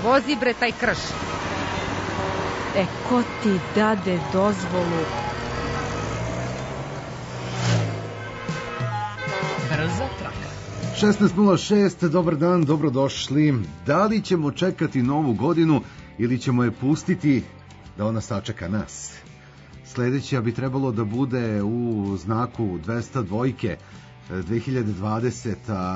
vozi bre taj krš. Ko ti dade dozvolu? Brza traka. 16.06, dobar dan, dobrodošli. Da li ćemo čekati novu godinu ili ćemo je pustiti da ona sačeka nas? Sledeća bi trebalo da bude u znaku 202 2020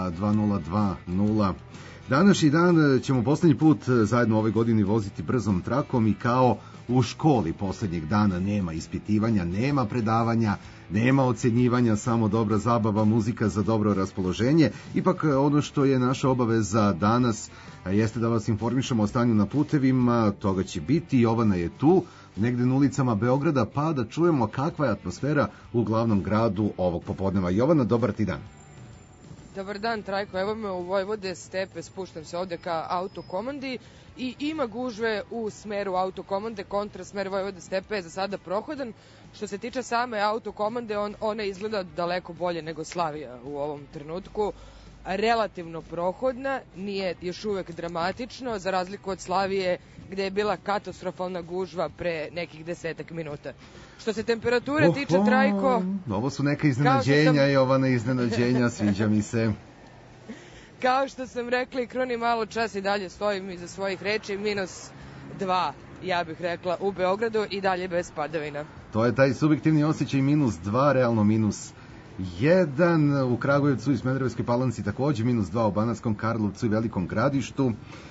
2020. Današnji dan ćemo poslednji put zajedno ove godine voziti brzom trakom i kao u školi poslednjeg dana nema ispitivanja, nema predavanja, nema ocenjivanja, samo dobra zabava, muzika za dobro raspoloženje. Ipak ono što je naša obaveza danas jeste da vas informišemo o stanju na putevima, toga će biti, Jovana je tu, negde na ulicama Beograda, pa da čujemo kakva je atmosfera u glavnom gradu ovog popodneva. Jovana, dobar ti dan. Dobar dan, Trajko, evo me u Vojvode Stepe, spuštam se ovde ka autokomandi i ima gužve u smeru autokomande, kontra smer Vojvode Stepe je za sada prohodan. Što se tiče same autokomande, ona izgleda daleko bolje nego Slavija u ovom trenutku. Relativno prohodna, nije još uvek dramatično, za razliku od Slavije gde je bila katastrofalna gužva pre nekih 10 minuta. Što se temperature tiče, Trajko... Ovo su neka iznenađenja, Jovana, iznenađenja, sviđa mi se. Kao što sam rekla i kroni malo čas i dalje stojim iza svojih reči, -2, ja bih rekla, u Beogradu i dalje bez padavina. To je taj subjektivni osjećaj -2, realno -1, u Kragujevcu i Smederevskoj Palanci takođe -2, u Banatskom Karlovcu i Velikom Gradištu,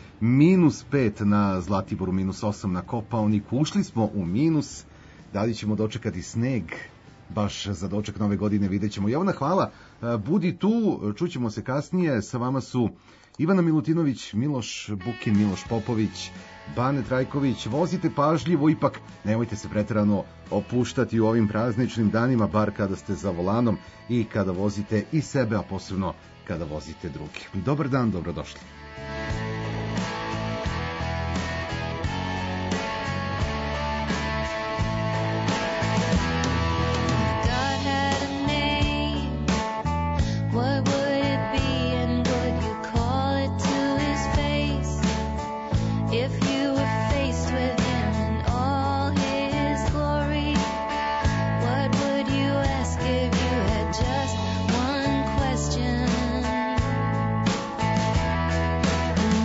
-5 na Zlatiboru, -8 na Kopaoniku. Ušli smo u minus, da li ćemo dočekati sneg baš za doček nove godine, vidjet ćemo. Jovana, hvala, budi tu, čućemo se kasnije, sa vama su Ivana Milutinović, Miloš Bukin, Miloš Popović, Bane Trajković. Vozite pažljivo, ipak nemojte se preterano opuštati u ovim prazničnim danima, bar kada ste za volanom i kada vozite i sebe, a posebno kada vozite drugi. Dobar dan, dobrodošli. Just one question.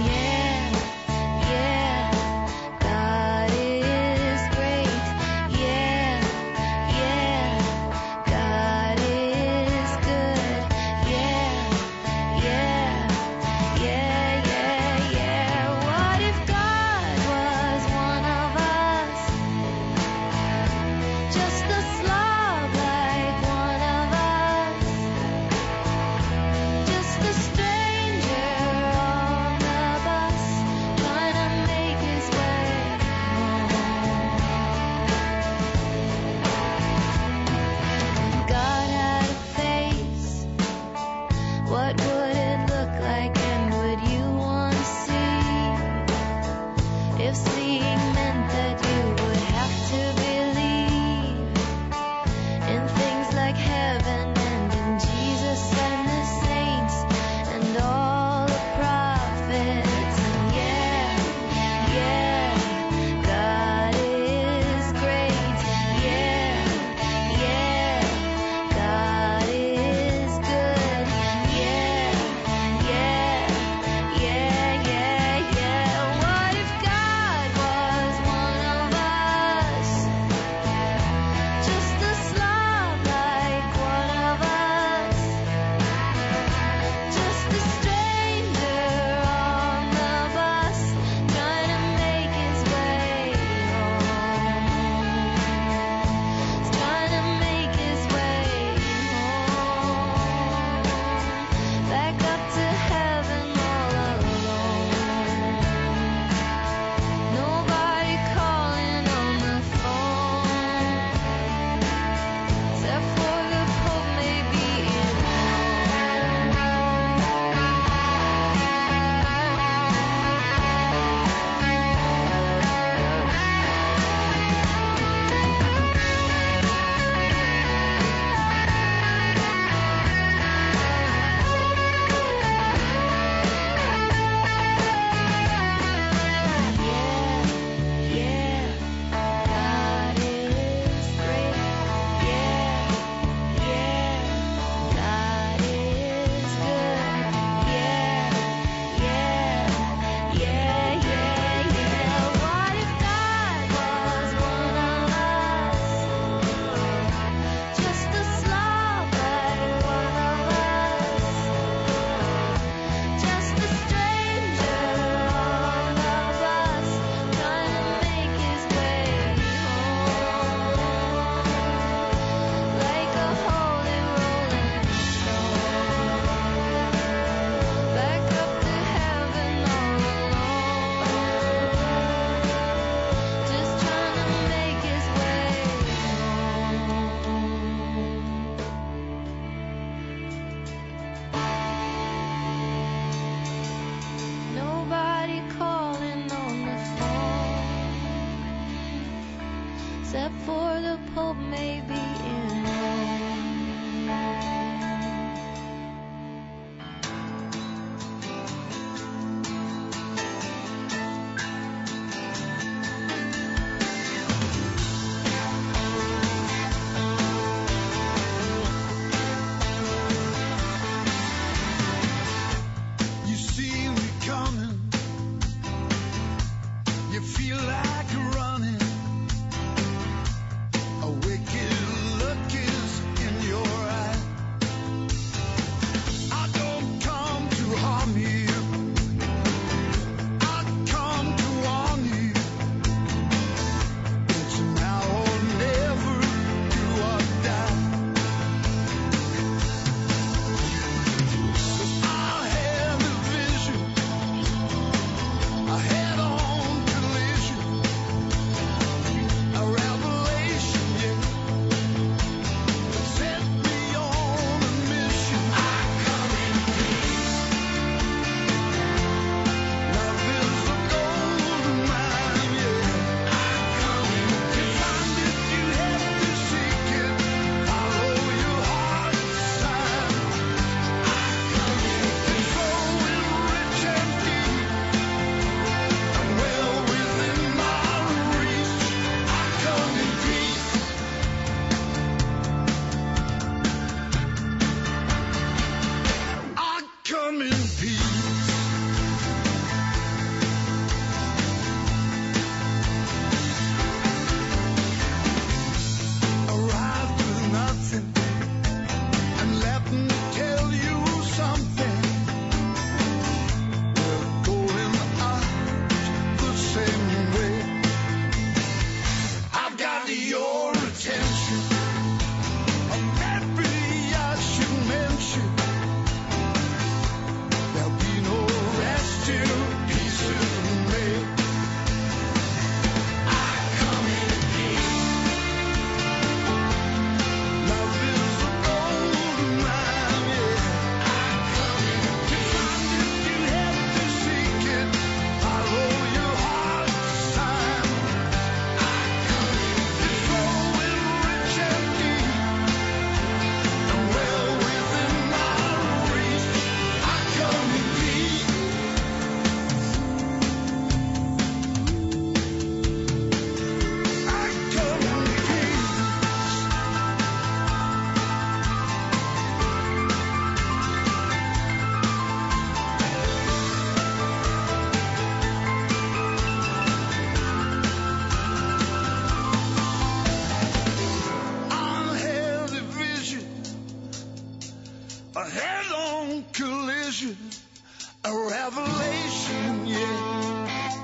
A head-on collision, a revelation, yeah.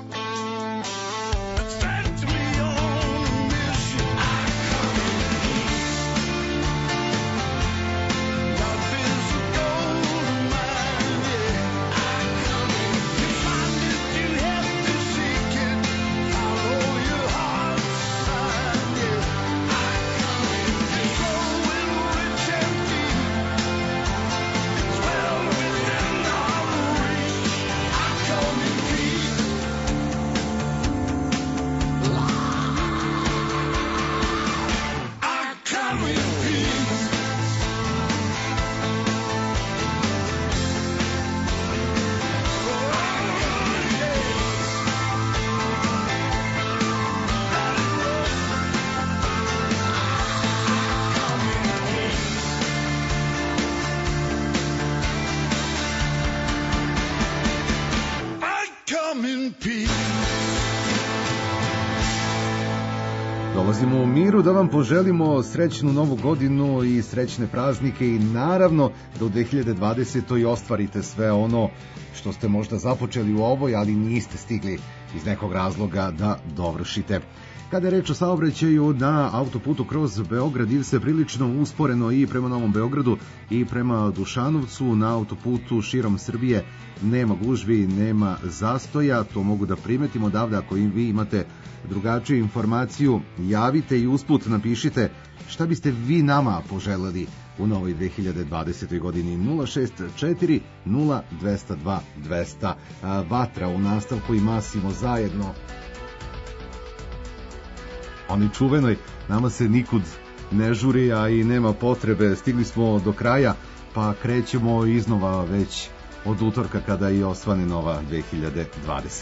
Sent me on a mission. I come in peace. Love is a gold mine, yeah. I come in peace. You find it, you have to seek it. Follow your heart's sign, yeah. I come in peace. Going rich and deep. It's well within our reach. I come in peace. I come in peace. I come in peace. Dolazimo u miru da vam poželimo srećnu novu godinu i srećne praznike i naravno da u 2020. ostvarite sve ono što ste možda započeli u ovoj, ali niste stigli iz nekog razloga da dovršite. Kada je reč o saobraćaju na autoputu kroz Beograd, ide se prilično usporeno i prema Novom Beogradu i prema Dušanovcu. Na autoputu širom Srbije nema gužvi, nema zastoja, to mogu da primetim odavde. Ako vi imate drugačiju informaciju, javite i usput napišite šta biste vi nama poželeli u novoj 2020. godini. 064 0202 200. Vatra u nastavku i Masimo zajedno. Oni čuvenoj, nama se nikud ne žuri, a i nema potrebe, stigli smo do kraja, pa krećemo iznova već od utorka kada i osvane nova 2020.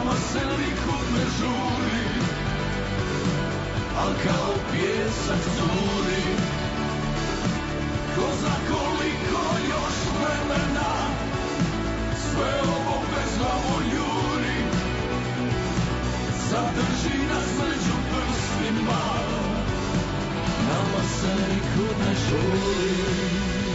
nama se nikud ne žuri, al kao pjesak curi. Ko zna koliko još vremena sve ovo bezglavo juri. Zadrži nas među prstima, nama se nikud ne žuri.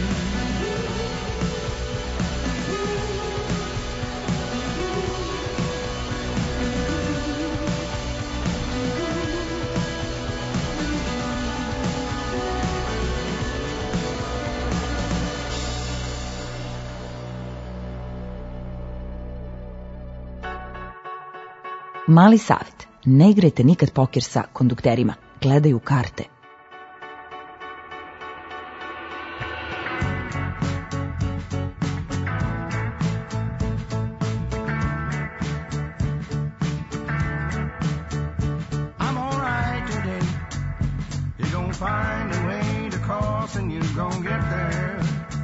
Mali savjet. Ne igrajte nikad poker sa kondukterima. Gledaju karte. I'm alright today. You're gonna find a way to cross and you're gonna get there.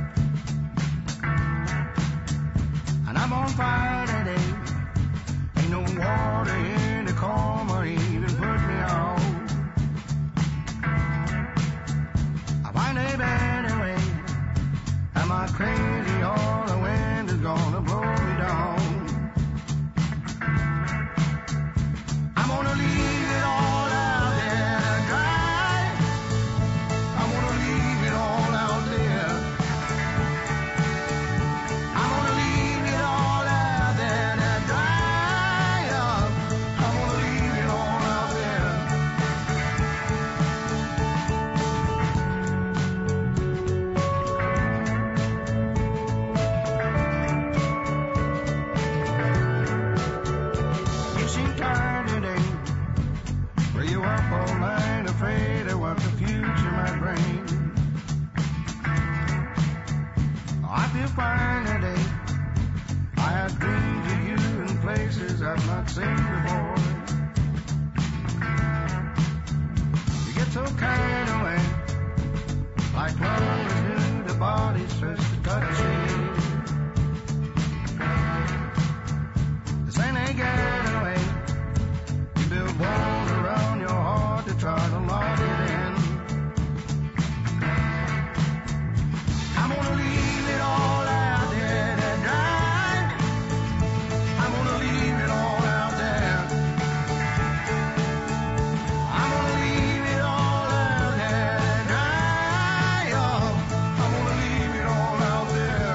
And I'm on fire today. Ain't no water in the calm or even put me out. I find a better way. Am I crazy or the wind is gonna blow me down? I'm gonna leave it all out there to dry. I'm gonna leave it all out there. I'm gonna leave it all out there to dry up. I'm gonna leave it all out there. You seem tired today. Were you up all night afraid of what the future might bring? I feel fine today. I had dreams of you in places I've not seen before. You get so carried away, like lovers do, the body starts to touch you. This ain't a getaway. You build walls around your heart to try to lock it in. I'm gonna leave it all out there to dry. I'm gonna leave it all out there. I'm gonna leave it all out there to dry. Oh, I'm gonna leave it all out there.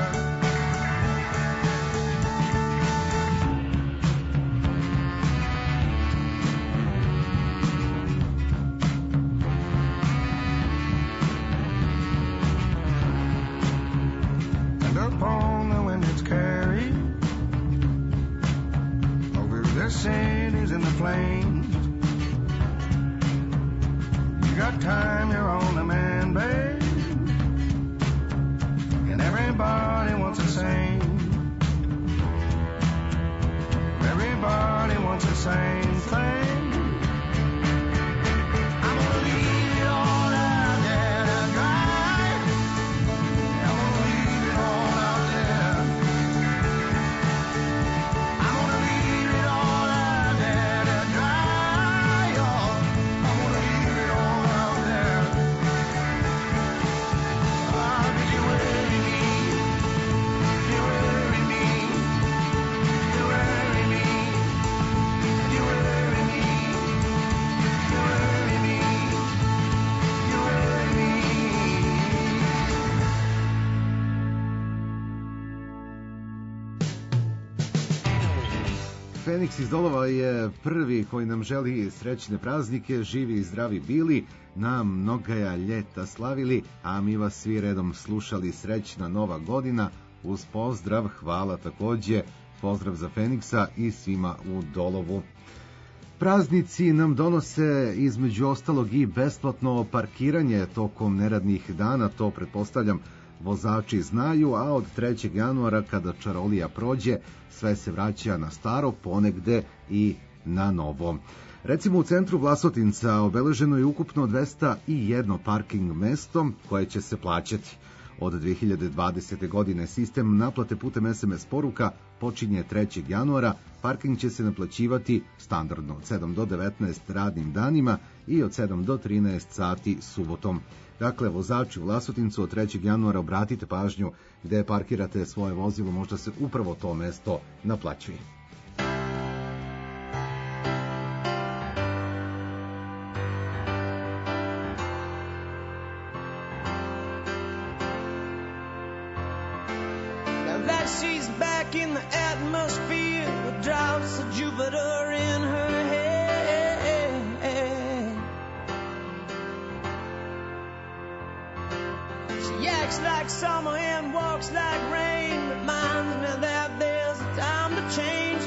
And upon the wind it's carried over the cities and the plains. You got time, you're on the man, babe, and everybody wants the same. Everybody wants the same thing. I'm gonna leave it all out there to dry. I'm gonna leave it all out there. I'm gonna leave it all out there to dry. Oh, I'm gonna leave it all out there. Ah, 'cause you worry me. You worry me. You worry me. You worry me. You worry me. You worry me. Feniks iz Dolova je prvi koji nam želi srećne praznike, živi i zdravi bili, na mnogaja ljeta slavili, a mi vas svi redom slušali. Srećna nova godina, uz pozdrav, hvala takođe, pozdrav za Feniksa i svima u Dolovu. Praznici nam donose između ostalog i besplatno parkiranje tokom neradnih dana, to pretpostavljam vozači znaju, a od 3. januara kada čarolija prođe, sve se vraća na staro, ponegde i na novo. Recimo u centru Vlasotinca obeleženo je ukupno 201 parking mesto koje će se plaćati. Od 2020. godine sistem naplate putem SMS poruka počinje 3. januara. Parking će se naplaćivati standardno od 7 do 19 radnim danima i od 7 do 13 sati subotom. Dakle, vozači u Vlasotincu od 3. januara obratite pažnju gde parkirate svoje vozilo, možda se upravo to mesto naplaćuje. She's back in the atmosphere with drops of Jupiter in her head. She acts like summer and walks like rain, reminds me that there's a time to change.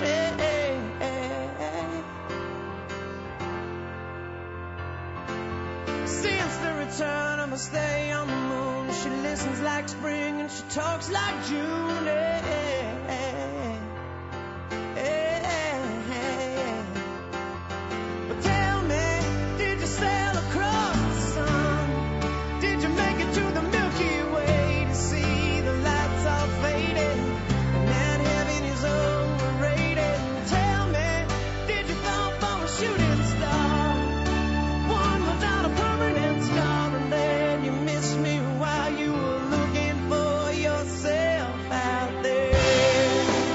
Since the return of a stay on the moon, she listens like spring and she talks like June. But tell me, did you sail across the sun? Did you make it to the Milky Way to see the lights all faded and that heaven is overrated? Tell me, did you fall from a shooting star? One without a permanent scar, and then you missed me while you were looking for yourself out there.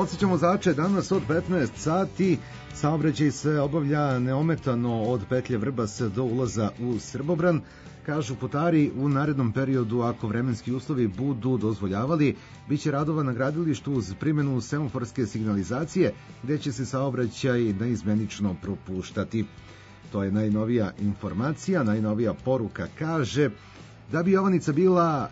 Podsećamo zače, danas od 15 sati saobraćaj se obavlja neometano od petlje Vrbas do ulaza u Srbobran. Kažu putari, u narednom periodu, ako vremenski uslovi budu dozvoljavali, biće radova na gradilištu uz primjenu semaforske signalizacije, gde će se saobraćaj neizmenično propuštati. To je najnovija informacija, najnovija poruka kaže da bi Jovanjica bila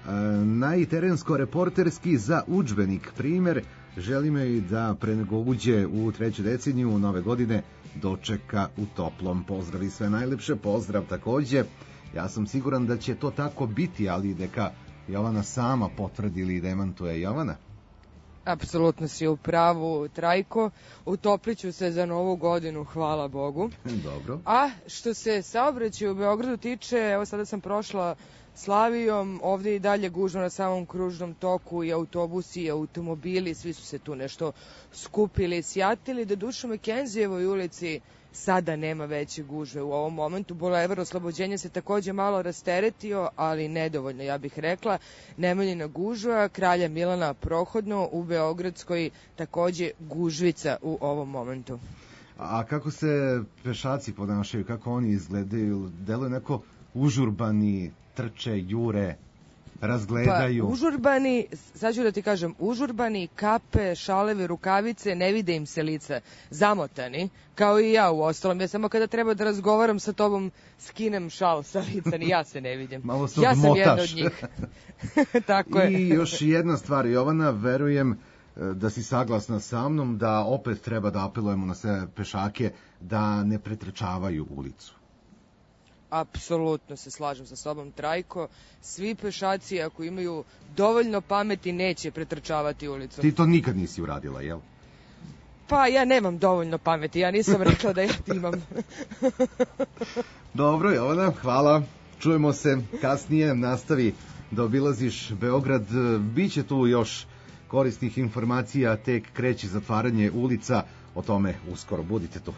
najterensko-reporterski za udžbenik primer, želimo i da pre nego uđe u treću deceniju nove godine dočeka u toplom. Pozdrav i sve najlepše, pozdrav takođe. Ja sam siguran da će to tako biti, ali neka Jovana sama potvrdi ili demantuje. Jovana? Apsolutno si u pravu, Trajko. Utopliću se za novu godinu, hvala Bogu. Dobro. A što se saobraćaja u Beogradu tiče, evo sada sam prošla Slavijom, ovde i dalje gužva na samom kružnom toku, i autobusi i automobili, svi su se tu nešto skupili i sjatili. Doduše u Mekenzijevoj ulici sada nema veće gužve u ovom momentu. Bulevar Oslobođenja se takođe malo rasteretio, ali nedovoljno, ja bih rekla. Nemanjina gužva, Kralja Milana prohodno, u Beogradskoj takođe gužvica u ovom momentu. A kako se pešaci ponašaju, kako oni izgledaju? Deluje neko užurbani, trče, jure, razgledaju? Pa, užurbani, sad ću da ti kažem, užurbani, kape, šalevi, rukavice, ne vide im se lica, zamotani, kao i ja u ostalom. Ja samo kada treba da razgovaram sa tobom, skinem šal sa lica, ni ja se ne vidim. Malo se ja odmotaš. sam jedna od njih. Tako je. I još jedna stvar, Jovana, verujem da si saglasna sa mnom da opet treba da apelujemo na sve pešake da ne pretrčavaju ulicu. Apsolutno se slažem sa sobom, Trajko. Svi pešaci, ako imaju dovoljno pameti, neće pretrčavati ulicu. Ti to nikad nisi uradila, jel? Pa ja nemam dovoljno pameti, ja nisam rekla da ja imam. Dobro, Jovana, hvala. Čujemo se kasnije, nastavi da obilaziš Beograd. Biće tu još korisnih informacija, tek kreće zatvaranje ulica, o tome uskoro, budite tu.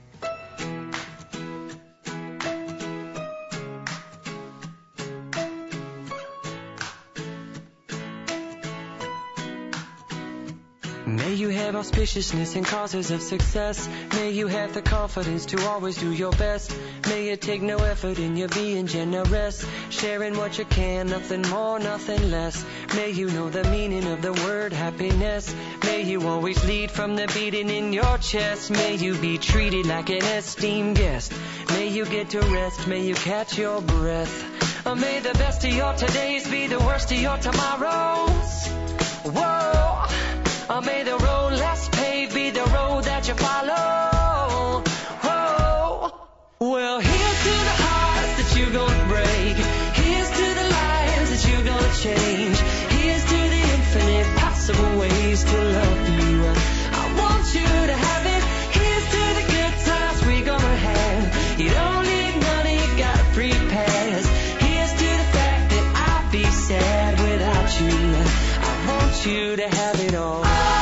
May you have auspiciousness and causes of success. May you have the confidence to always do your best. May you take no effort in your being generous, sharing what you can, nothing more, nothing less. May you know the meaning of the word happiness. May you always lead from the beating in your chest. May you be treated like an esteemed guest. May you get to rest, may you catch your breath. May the best of your todays be the worst of your tomorrows. Whoa! May the road less paved be the road that you follow. Oh, well, here's to the hearts that you're gonna break. Here's to the lives that you're gonna change. Here's to the infinite possible ways to love you. I want you to have it. Here's to the good times we're gonna have. You don't need money, got a free pass. Here's to the fact that I'd be sad without you. I want you to have it all.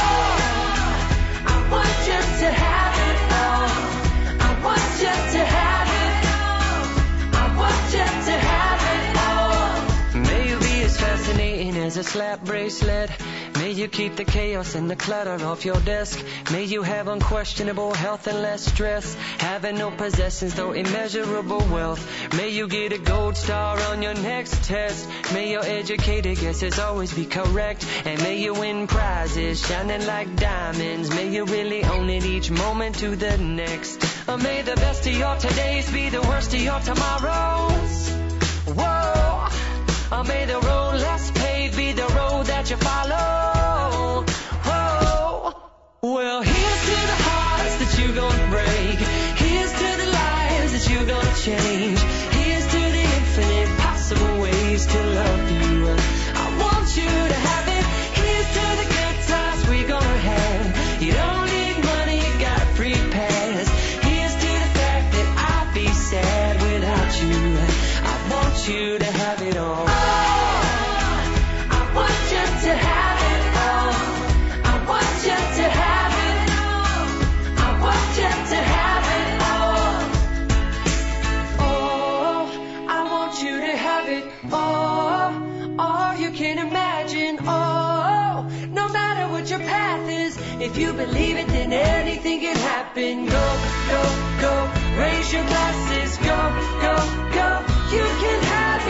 To have it all. I want you to have it all. I want you to have it all. May you be as fascinating as a slap bracelet. May you keep the chaos and the clutter off your desk. May you have unquestionable health and less stress. Having no possessions though immeasurable wealth. May you get a gold star on your next test. May your educated guesses always be correct. And may you win prizes shining like diamonds. May you really own it each moment to the next. May the best of your todays be the worst of your tomorrows. Whoa! May the road less paved be the road that you follow. Oh, well, here's to the hearts that you're gonna break. Here's to the lives that you're gonna change. Here's to the infinite possible ways to love you. I want you to have it. Here's to the good times we're gonna have. You don't need money, got a free pass. Here's to the fact that I'd be sad without you. I want you to have it all. To have it all. I want you to have it believe it, then anything can happen. Go, go, go, raise your glasses. Go, go, go, you can have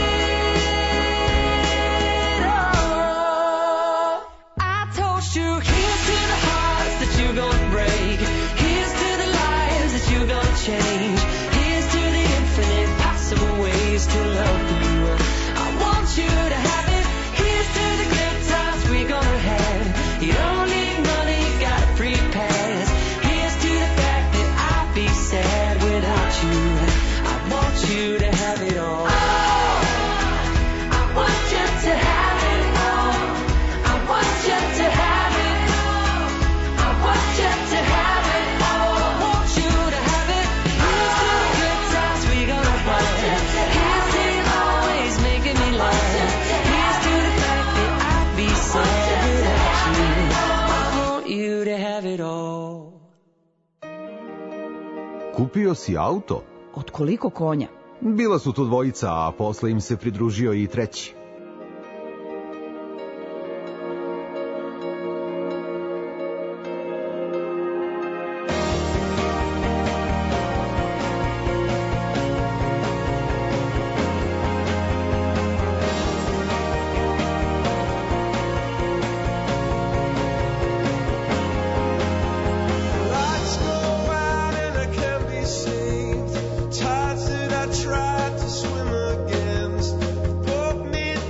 it all. I told you, here's to the hearts that you're gonna break. Here's to the lives that you're gonna change. Here's to the infinite possible ways to love you. I want you to have it. Here's to the good times we're gonna have. You don't need money, you got a free pass. Here's to the fact that I'd be sad without you. I want you to have it all. I want you to have it all. I want you to have it all. I want you to have it all. I want you to have it. Here's to the good times we're gonna have. Here's to you always making me laugh. Here's to the fact that I'd be sad without you. I want you to have it all. Kupio si auto? Od koliko konja? Bila su tu dvojica, a posle im se pridružio i treći. Lights go out and I can't be saved. Tides that I tried to swim against broke me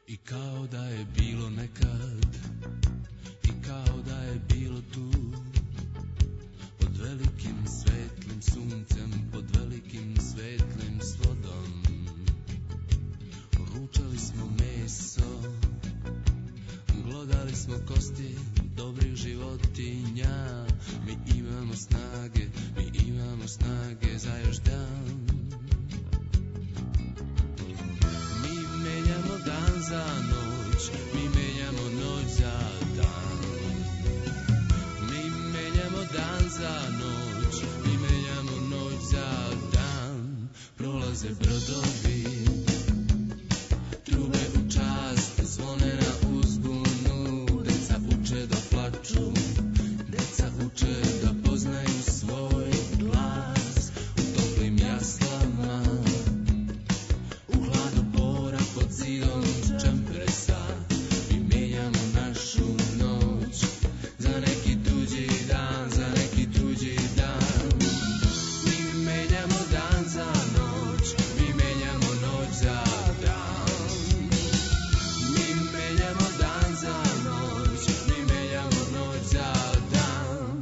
I kao da je bilo nekad, i kao da je bilo tu, pod velikim svetlim suncem, pod velikim svetlim svodom. Ručali smo meso, glodali smo kosti dobrih životinja. Mi imamo snage za još dan. Mi menjamo dan za noć, mi menjamo noć za dan. Mi menjamo dan za noć, mi menjamo noć za dan. Prolaze brodovi, trube u čast, zvone na uzbunu. Deca uče da plaču, deca uče da poznaju svoj glas. U toplim jaslama, u hladu bora pod zidom čempresa. Mi menjamo našu noć za neki tuđi dan, za neki tuđi dan. Mi menjamo dan za noć, mi menjamo noć za dan. Mi menjamo dan za noć, mi menjamo noć za dan.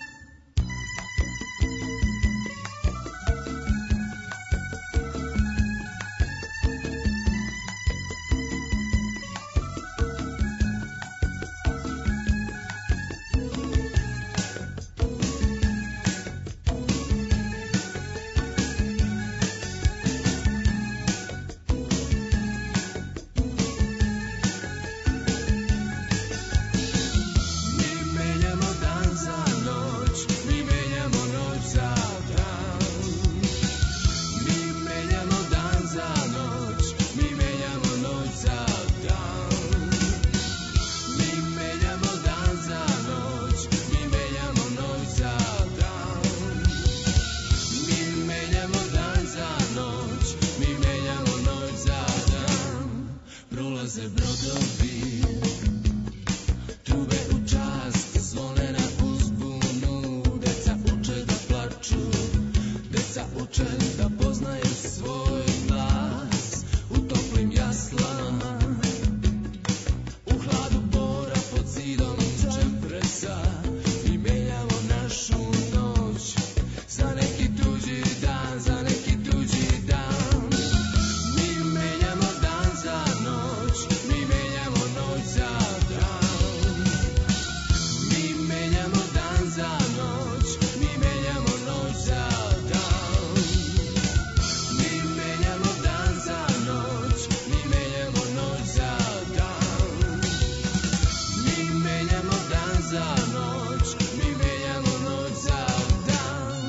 Mi menjamo dan za noć, mi menjamo noć za dan. Mi menjamo dan za noć, mi menjamo noć za dan. Mi menjamo dan za noć, mi menjamo noć za dan. Mi menjamo dan za noć, mi menjamo noć za dan. Prolaze brodovi, trube u čast, zvone na uzbunu. Deca uče da plaču, deca uče da poznaju svoj glas. U toplim jaslama, u hladu bora pod zidom čempresa. Mi menjamo našu noć za neki tuđi dan, za neki tuđi dan. Mi menjamo dan za noć, mi menjamo noć za dan. Mi menjamo dan za noć, mi menjamo noć za dan. Mi menjamo dan za noć, mi menjamo noć za dan. Mi menjamo dan za noć, mi menjamo noć za dan.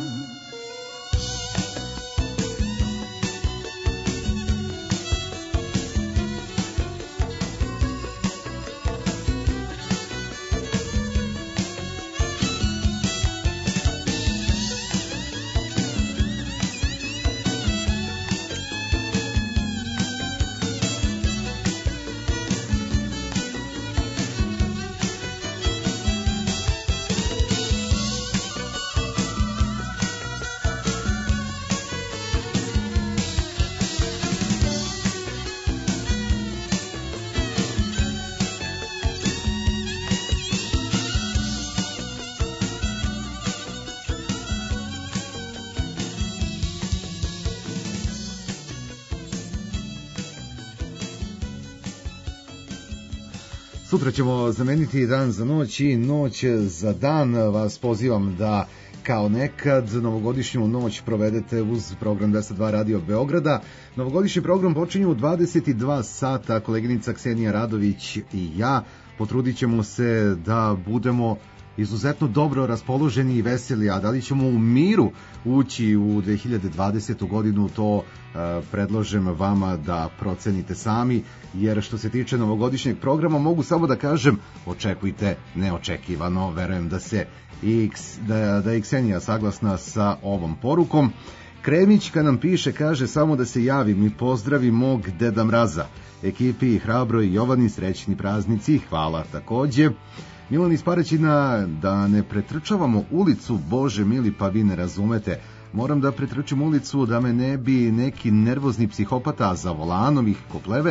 Sutra ćemo zameniti dan za noć i noć za dan. Vas pozivam da kao nekad novogodišnju noć provedete uz program 202 Radio Beograda. Novogodišnji program počinje u 22 sata. Koleginica Ksenija Radović i ja potrudit ćemo se da budemo izuzetno dobro raspoloženi i veseli, a da li ćemo u miru ući u 2020. godinu, to predlažem vama da procenite sami, jer što se tiče novogodišnjeg programa mogu samo da kažem očekujte neočekivano. Verujem da je Ksenija saglasna sa ovom porukom. Kremićka nam piše, kaže samo da se javim i pozdravi mog Deda Mraza, ekipi Hrabro i Jovani, srećni praznici, hvala takođe. Milan iz Paraćina, da ne pretrčavamo ulicu, Bože mili, pa vi ne razumete. Moram da pretrčim ulicu da me ne bi neki nervozni psihopata za volanom ih kopleve.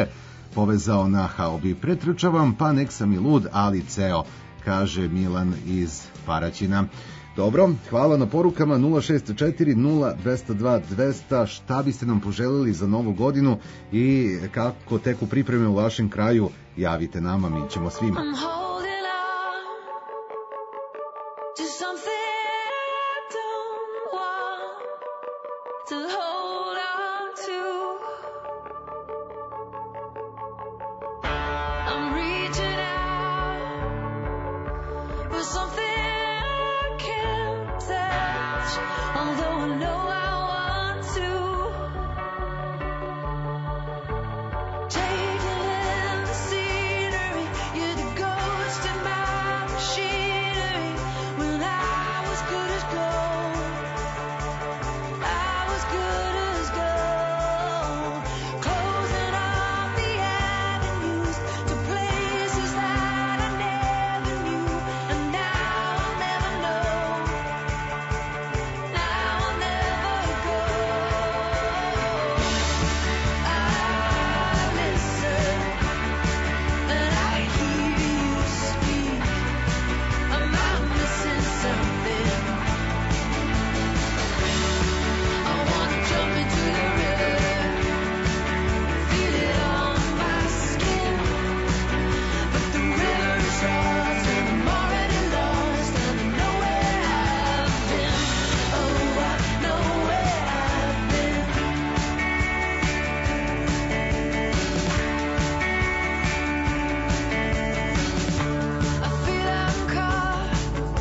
povezao na haobi. Pretrčavam, pa nek sam i lud, ali ceo, kaže Milan iz Paraćina. Dobro, hvala na porukama 064 0202 200. Šta biste nam poželeli za novu godinu i kako teku pripreme u vašem kraju, javite nama, mi ćemo svima. I'm holding on to something I don't want to hold on to. I'm reaching out for something I can't touch, although I know I want to. Taking in the scenery, you're the ghost in my machinery. When I was good as gold, I was good as gold. Closing off the avenues to places that I never knew, and now I'll never know. Now I'll never go. I listen and I hear you speak. Am I missing something? I wanna jump into the river, feel it on my skin, but the river is lost and I'm already lost and I know where I've been. Oh, I know where I've been. I feel I'm caught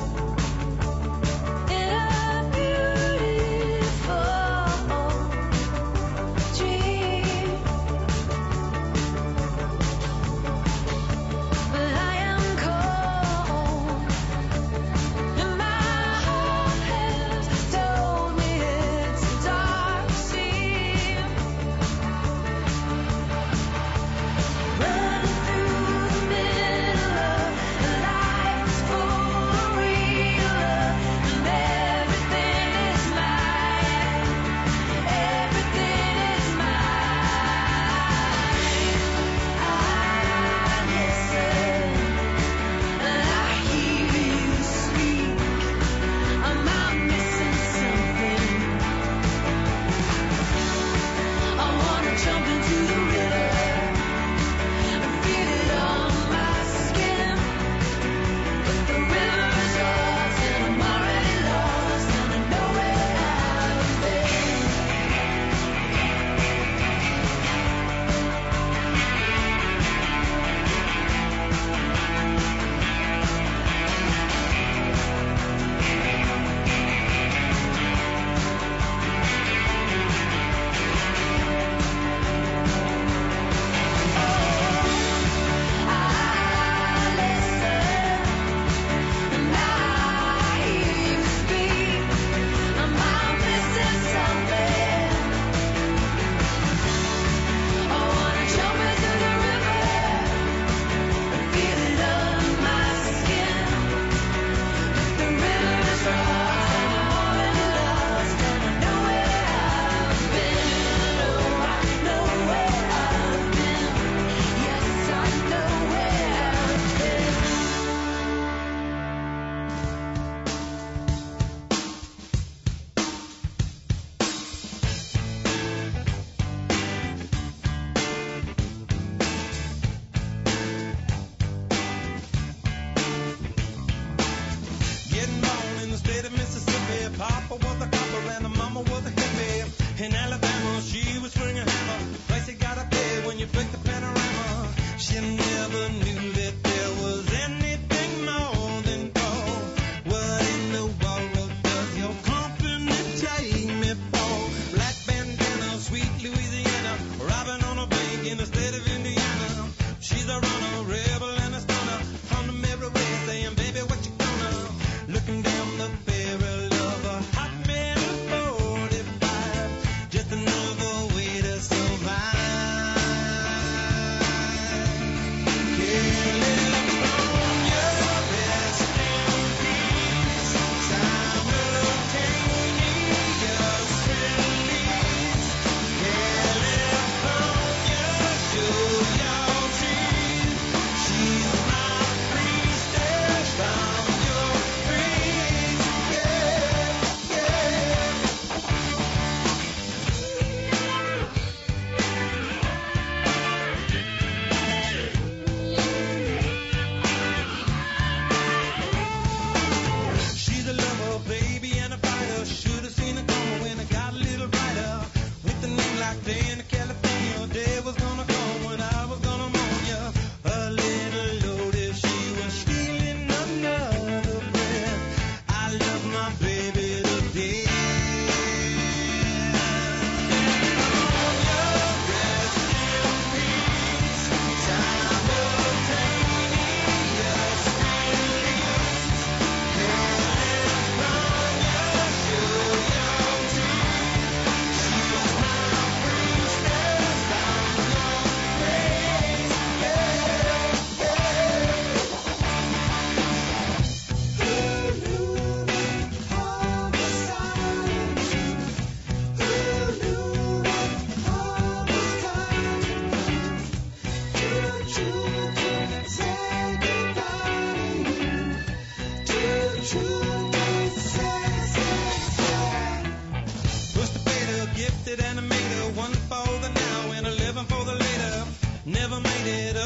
in a beautiful dream, but I am cold, and my heart has told me it's a dark seam. Running through the middle of a life that's full of real love, and everything is mine. Everything is mine. I listen and I hear you speak. Am I missing something? I wanna jump into the river and feel it on my skin, but the river is lost and I'm already lost and I know where I've been. I listen and I hear you speak. Am I missing something? I wanna jump into the river and feel it on my skin, but the river is lost and I'm already lost and I know where I've been. Oh, I know where I've been. Yes, I know where I've been. Getting born in the state of Mississippi. Papa was a copper and the mama was a hippie. In Alabama, she was swinging a hammer. Price you gotta pay when you break the panorama. She never knew that there was anything more than gold. What in the world does your company take me for? Black bandana, sweet Louisiana, robbing on a bank in the state of Indiana. She's a runner, rebel and a stunner. On the mirror way saying, baby, what you gonna? Looking down the barrel of a hot metal 45, just another way to survive. Yeah.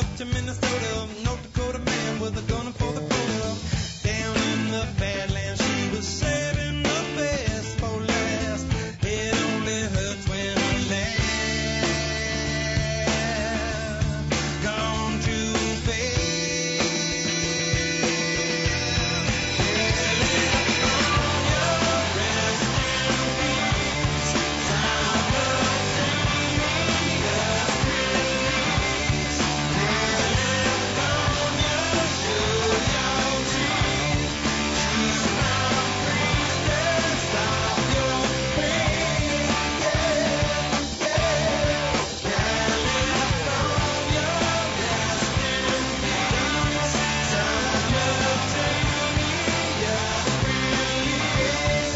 up to Minnesota, North Dakota man with a gun for the quota. Down in the Badlands, she was saving the best for last. It only hurts when I laugh. Gone too fast. California, rest in peace. South Carolina, release. California, show your teeth. She's not free, can't stop your pain. California, rest in peace. South Carolina, release.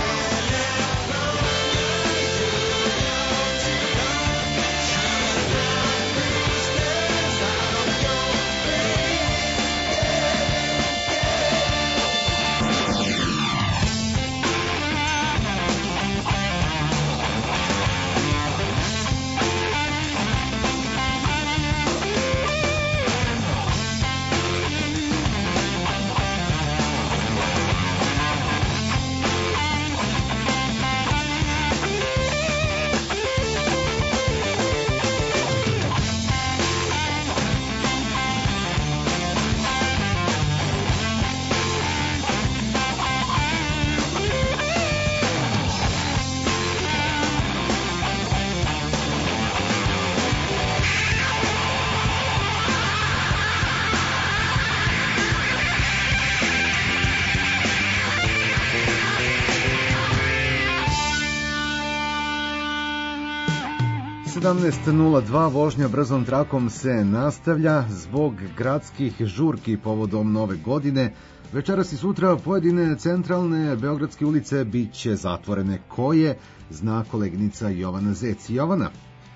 U 17:02 vožnja brzom trakom se nastavlja zbog gradskih žurki povodom nove godine. Večeras i sutra pojedine centralne beogradske ulice bit će zatvorene. Koje, zna koleginica Jovana Zec. Jovana?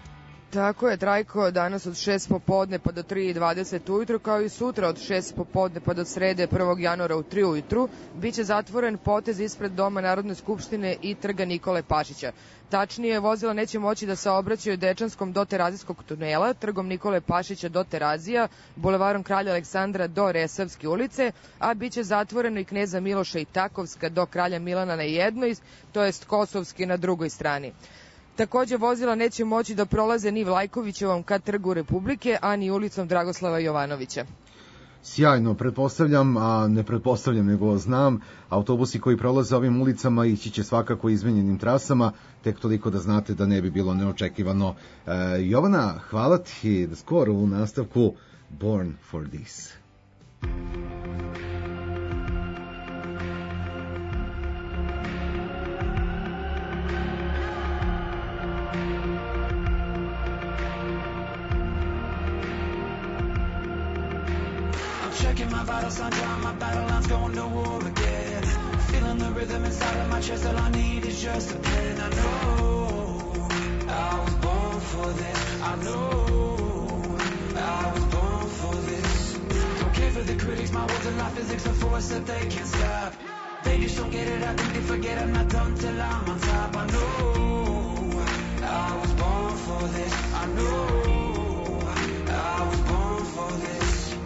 Tako je, Trajko, danas od 6 popodne pa do 3:20 ujutru, kao i sutra od 6 popodne pa do srede 1. januara u 3 ujutru, bit će zatvoren potez ispred Doma Narodne skupštine i Trga Nikole Pašića. Tačnije, vozila neće moći da saobraćaju Dečanskom do Terazijskog tunela, Trgom Nikole Pašića do Terazija, Bulevarom Kralja Aleksandra do Resavske ulice, a bit će zatvoreno i Kneza Miloša i Takovska do Kralja Milana na jednoj, to jest Kosovski na drugoj strani. Takođe, vozila neće moći da prolaze ni Vlajkovićevom ka Trgu Republike, a ni ulicom Dragoslava Jovanovića. Sjajno, pretpostavljam, a ne pretpostavljam nego znam, autobusi koji prolaze ovim ulicama ići će svakako izmenjenim trasama, tek toliko da znate da ne bi bilo neočekivano. Jovana, hvala ti, da skoro u nastavku Born for This. Checking my vital signs, drawing my battle lines, going to war again. Feeling the rhythm inside of my chest, all I need is just a pen. I know I was born for this. I know I was born for this. Don't care for the critics, my words are like physics, a force that they can't stop. They just don't get it, I think they forget I'm not done till I'm on top. I know I was born for this. I know I was born for this.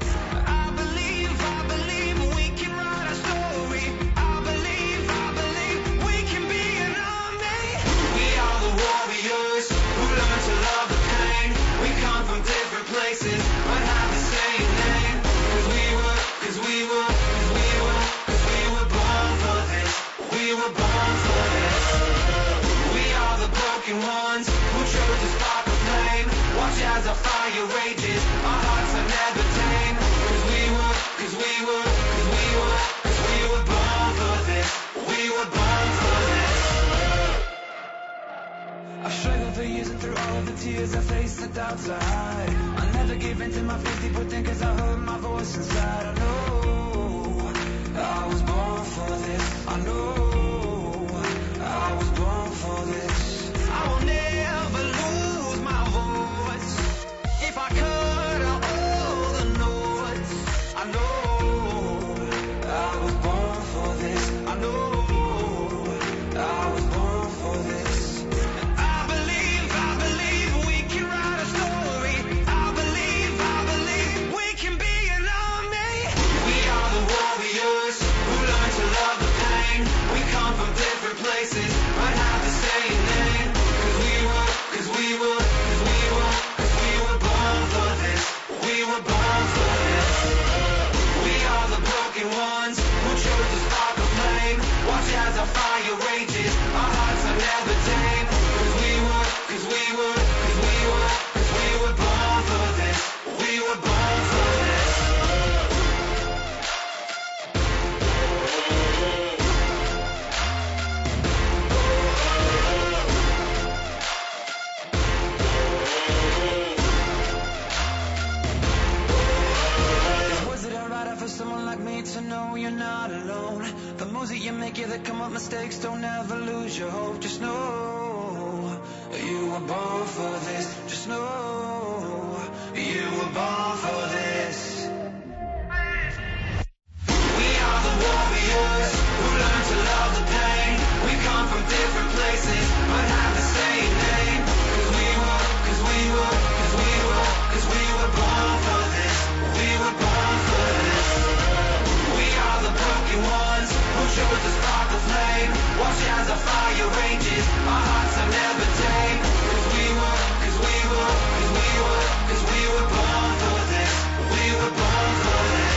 As a fire rages, our hearts are never tame. Cause we were born for this. We were born for this. I've struggled for years and through all of the tears I faced the doubts I hide. I never gave in to my fears deep within cause I heard my voice inside. I know I was born for this. I know I was born for this. I will never lose my voice. If I cut out all the noise, I know I was born for this. I know I was born for this. And I believe we can write a story. I believe someone like me to know you're not alone. The moves that you make, yeah, they come up mistakes. Don't ever lose your hope. Just know you were born for this. Just know you were born for this. We are the warriors who learn to love the pain. We come from different places, but have the same name. Cause we were born for this. We were born for this. We are the broken ones who chose to spark the flame. Watch as the fire rages, our hearts are never tame. Cause we were born for this. We were born for this.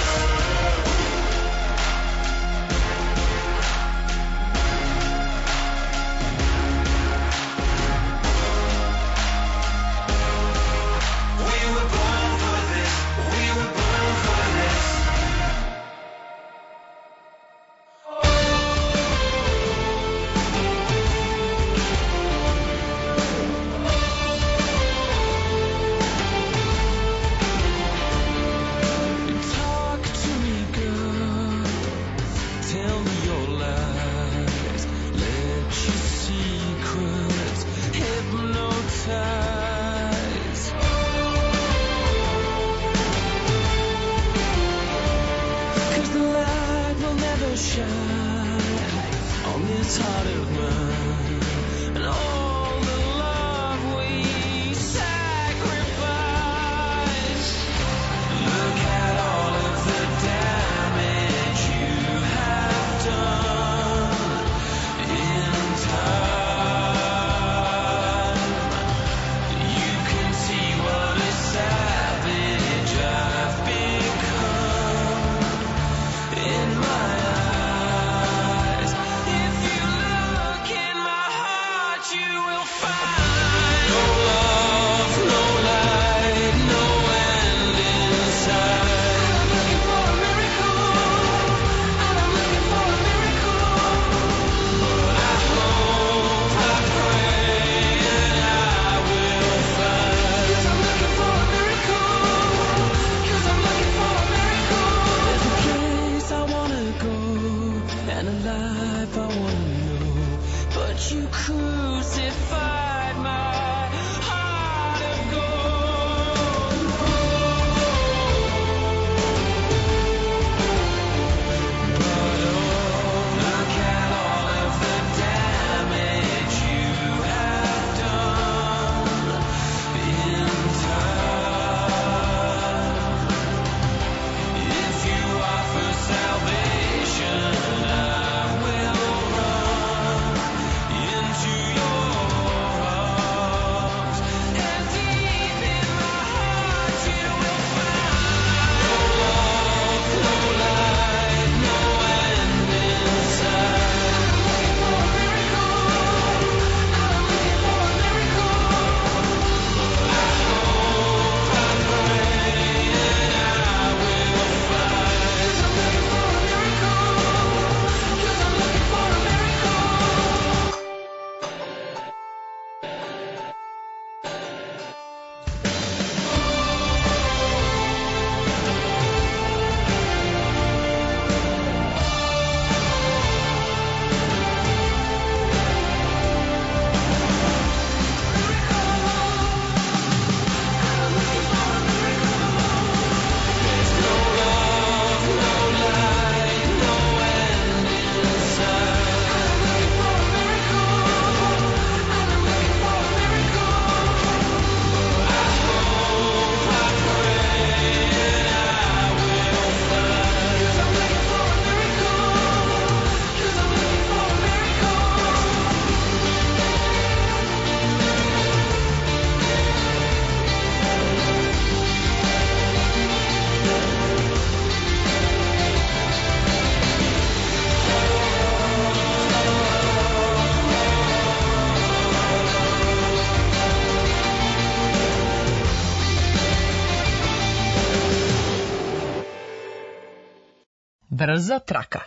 Brza traka.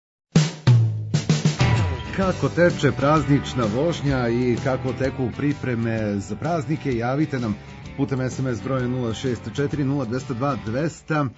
Kako teče praznična vožnja i kako teku pripreme za praznike, javite nam putem SMS broja 064 0202 200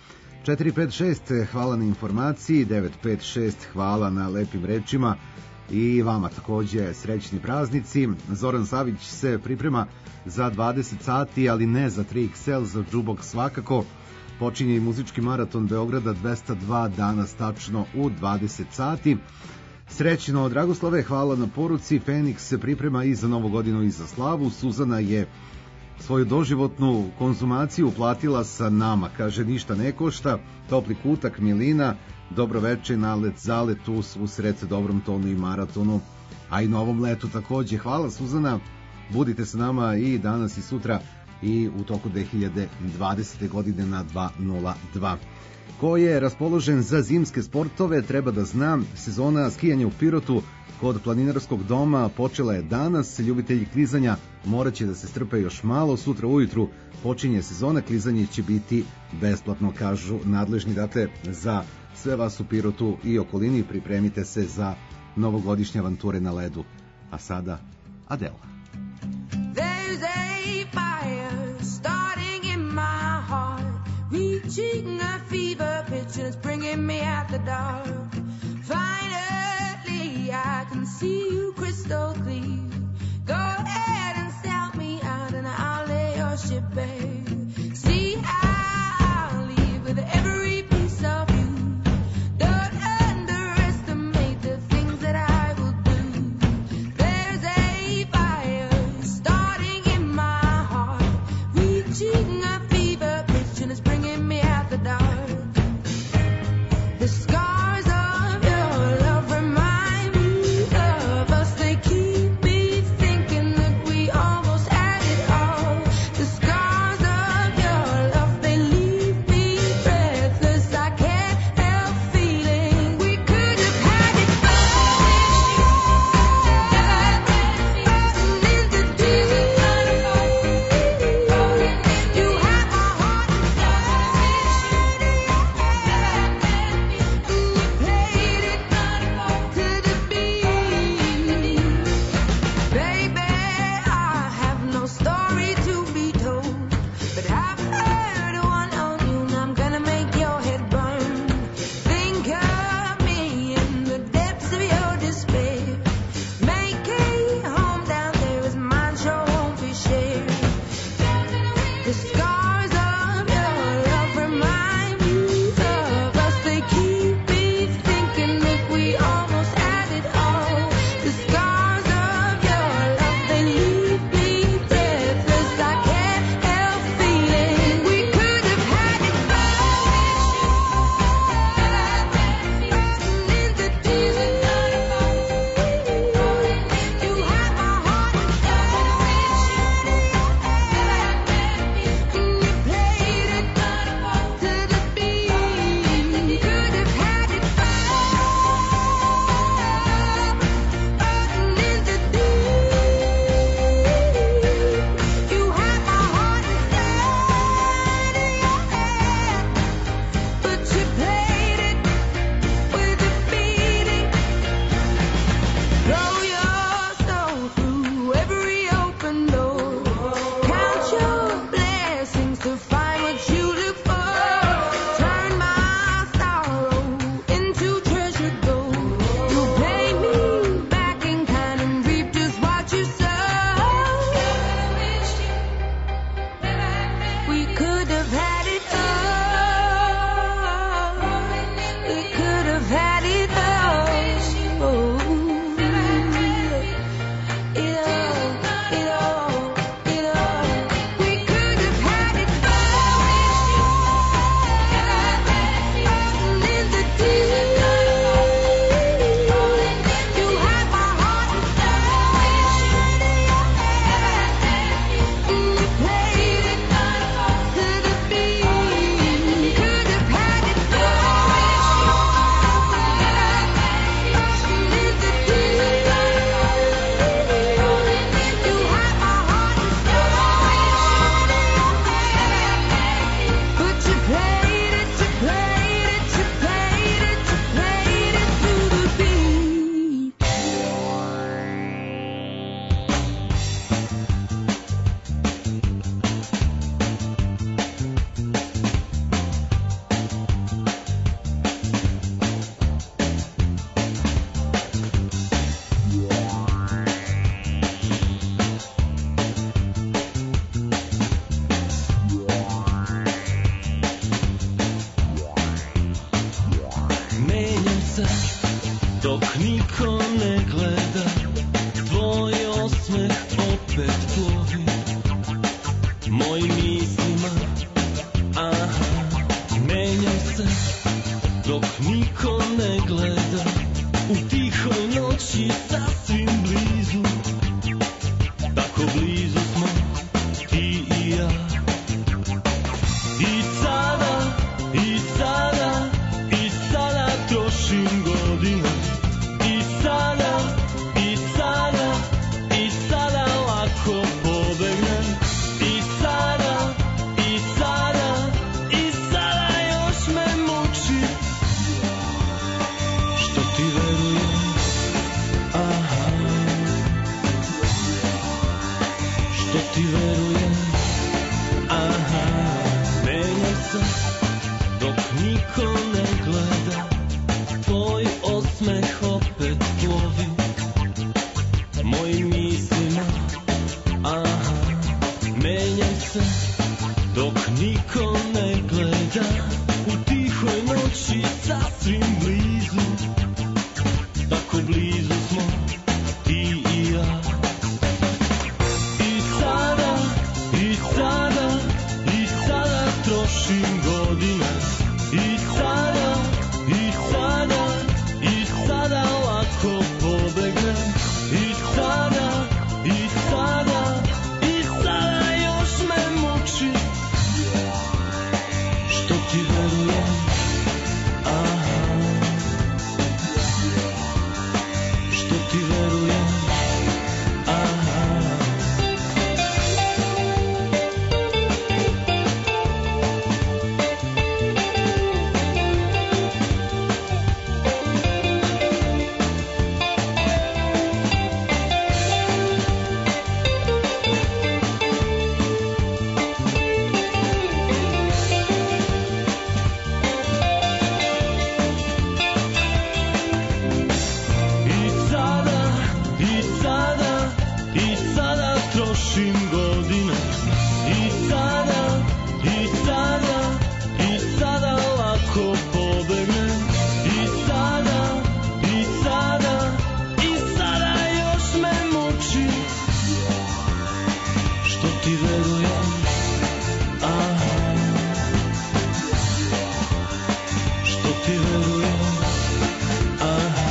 456, hvala na informaciji, 956, hvala na lepim rečima i vama takođe srećni praznici. Zoran Savić se priprema za 20 sati, ali ne za 3XL, za džubok svakako. Počinje i muzički maraton Beograda 202 danas tačno u 20 sati. Srećno, Dragoslave, hvala na poruci. Feniks se priprema i za Novu godinu i za slavu. Suzana je svoju doživotnu konzumaciju uplatila sa nama. Kaže, ništa ne košta. Topli kutak, Milina. Dobro veče na let zaletu, usred dobrom tonu i maratonu, a i novom letu takođe. Hvala, Suzana. Budite sa nama i danas i sutra i u toku 2020. godine na 202. Ko je raspoložen za zimske sportove treba da zna, sezona skijanja u Pirotu kod planinarskog doma počela je danas. Ljubitelji klizanja moraće da se strpe još malo. Sutra ujutru počinje sezona, klizanje će biti besplatno, kažu nadležni. Dakle, za sve vas u Pirotu i okolini pripremite se za novogodišnje avanture na ledu. A sada Adela. There's a fire starting in my heart, reaching a fever pitch and it's bringing me out the dark. Finally I can see you crystal clear. Go ahead and sell me out and I'll lay your ship bare. See, I'll leave with every piece of you. Don't underestimate the things that I will do. There's a fire starting in my heart, reaching a fever pitch and it's bringing me out the dark. The scars of your love remind me of us. They keep me se dok niko ne gleda, tvoj osmeh opet plovi mojim mislima. Aha, menjam se dok niko ne gleda, u tihoj noći sasvim blizu, tako blizu smo ti i ja. I sada, i sada, i sada trošim godine. I sada, i sada, i sada lako pobegnem. I sada, i sada, i sada još me muči što ti verujem. Aha, što ti verujem. Aha, menjam se dok niko ne gleda, tvoj osmeh opet plovi mojim mislima. Aha, menjam se dok niko ne gleda, u tihoj noći sasvim blizu, tako blizu smo ti i ja. I sada, i sada, i sada trošim godine. I sada, i sada, i sada lako pobegnem. I sada, i sada, i sada još me muči što ti verujem. Aha, što ti verujem. Aha. I sada, i sada, i sada trošim godine. I sada, i sada, i sada lako pobegnem. I sada, i sada, i sada još me muči što ti verujem. Aha, što ti verujem. Aha.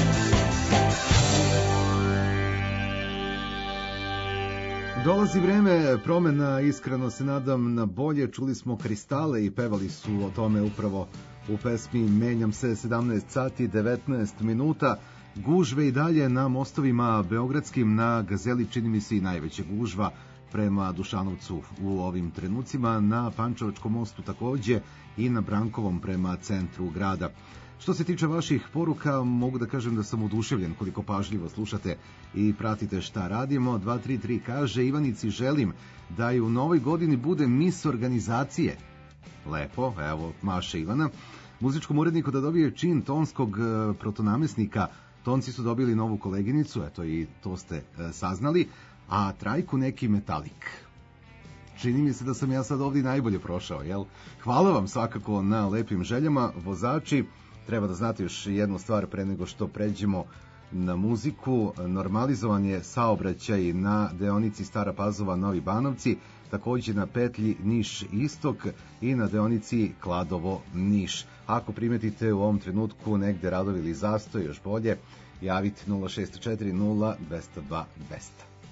Dolazi vreme promena, iskreno se nadam na bolje. Čuli smo Kristale i pevali su o tome upravo u pesmi Menjam se. 17 sati 19 minuta. Gužve i dalje na mostovima beogradskim, na Gazeli čini mi se i najveća gužva prema Dušanovcu u ovim trenucima, na Pančevačkom mostu takođe i na Brankovom prema centru grada. Što se tiče vaših poruka, mogu da kažem da sam oduševljen koliko pažljivo slušate i pratite šta radimo. 233 kaže, Ivanici želim da i u novoj godini bude mis organizacije. Lepo, evo, maše Ivana. Muzičkom uredniku da dobije čin tonskog protonamesnika. Tonci su dobili novu koleginicu, eto i to ste saznali, a Trajku neki metalik. Čini mi se da sam ja sad ovdje najbolje prošao, jel? Hvala vam svakako na lepim željama, vozači. Treba da znate još jednu stvar pre nego što pređemo na muziku. Normalizovan je saobraćaj na deonici Stara Pazova Novi Banovci, takođe na petlji Niš Istok i na deonici Kladovo Niš. Ako primetite u ovom trenutku negde radovi ili zastoj, još bolje, javite 064 0 202 200.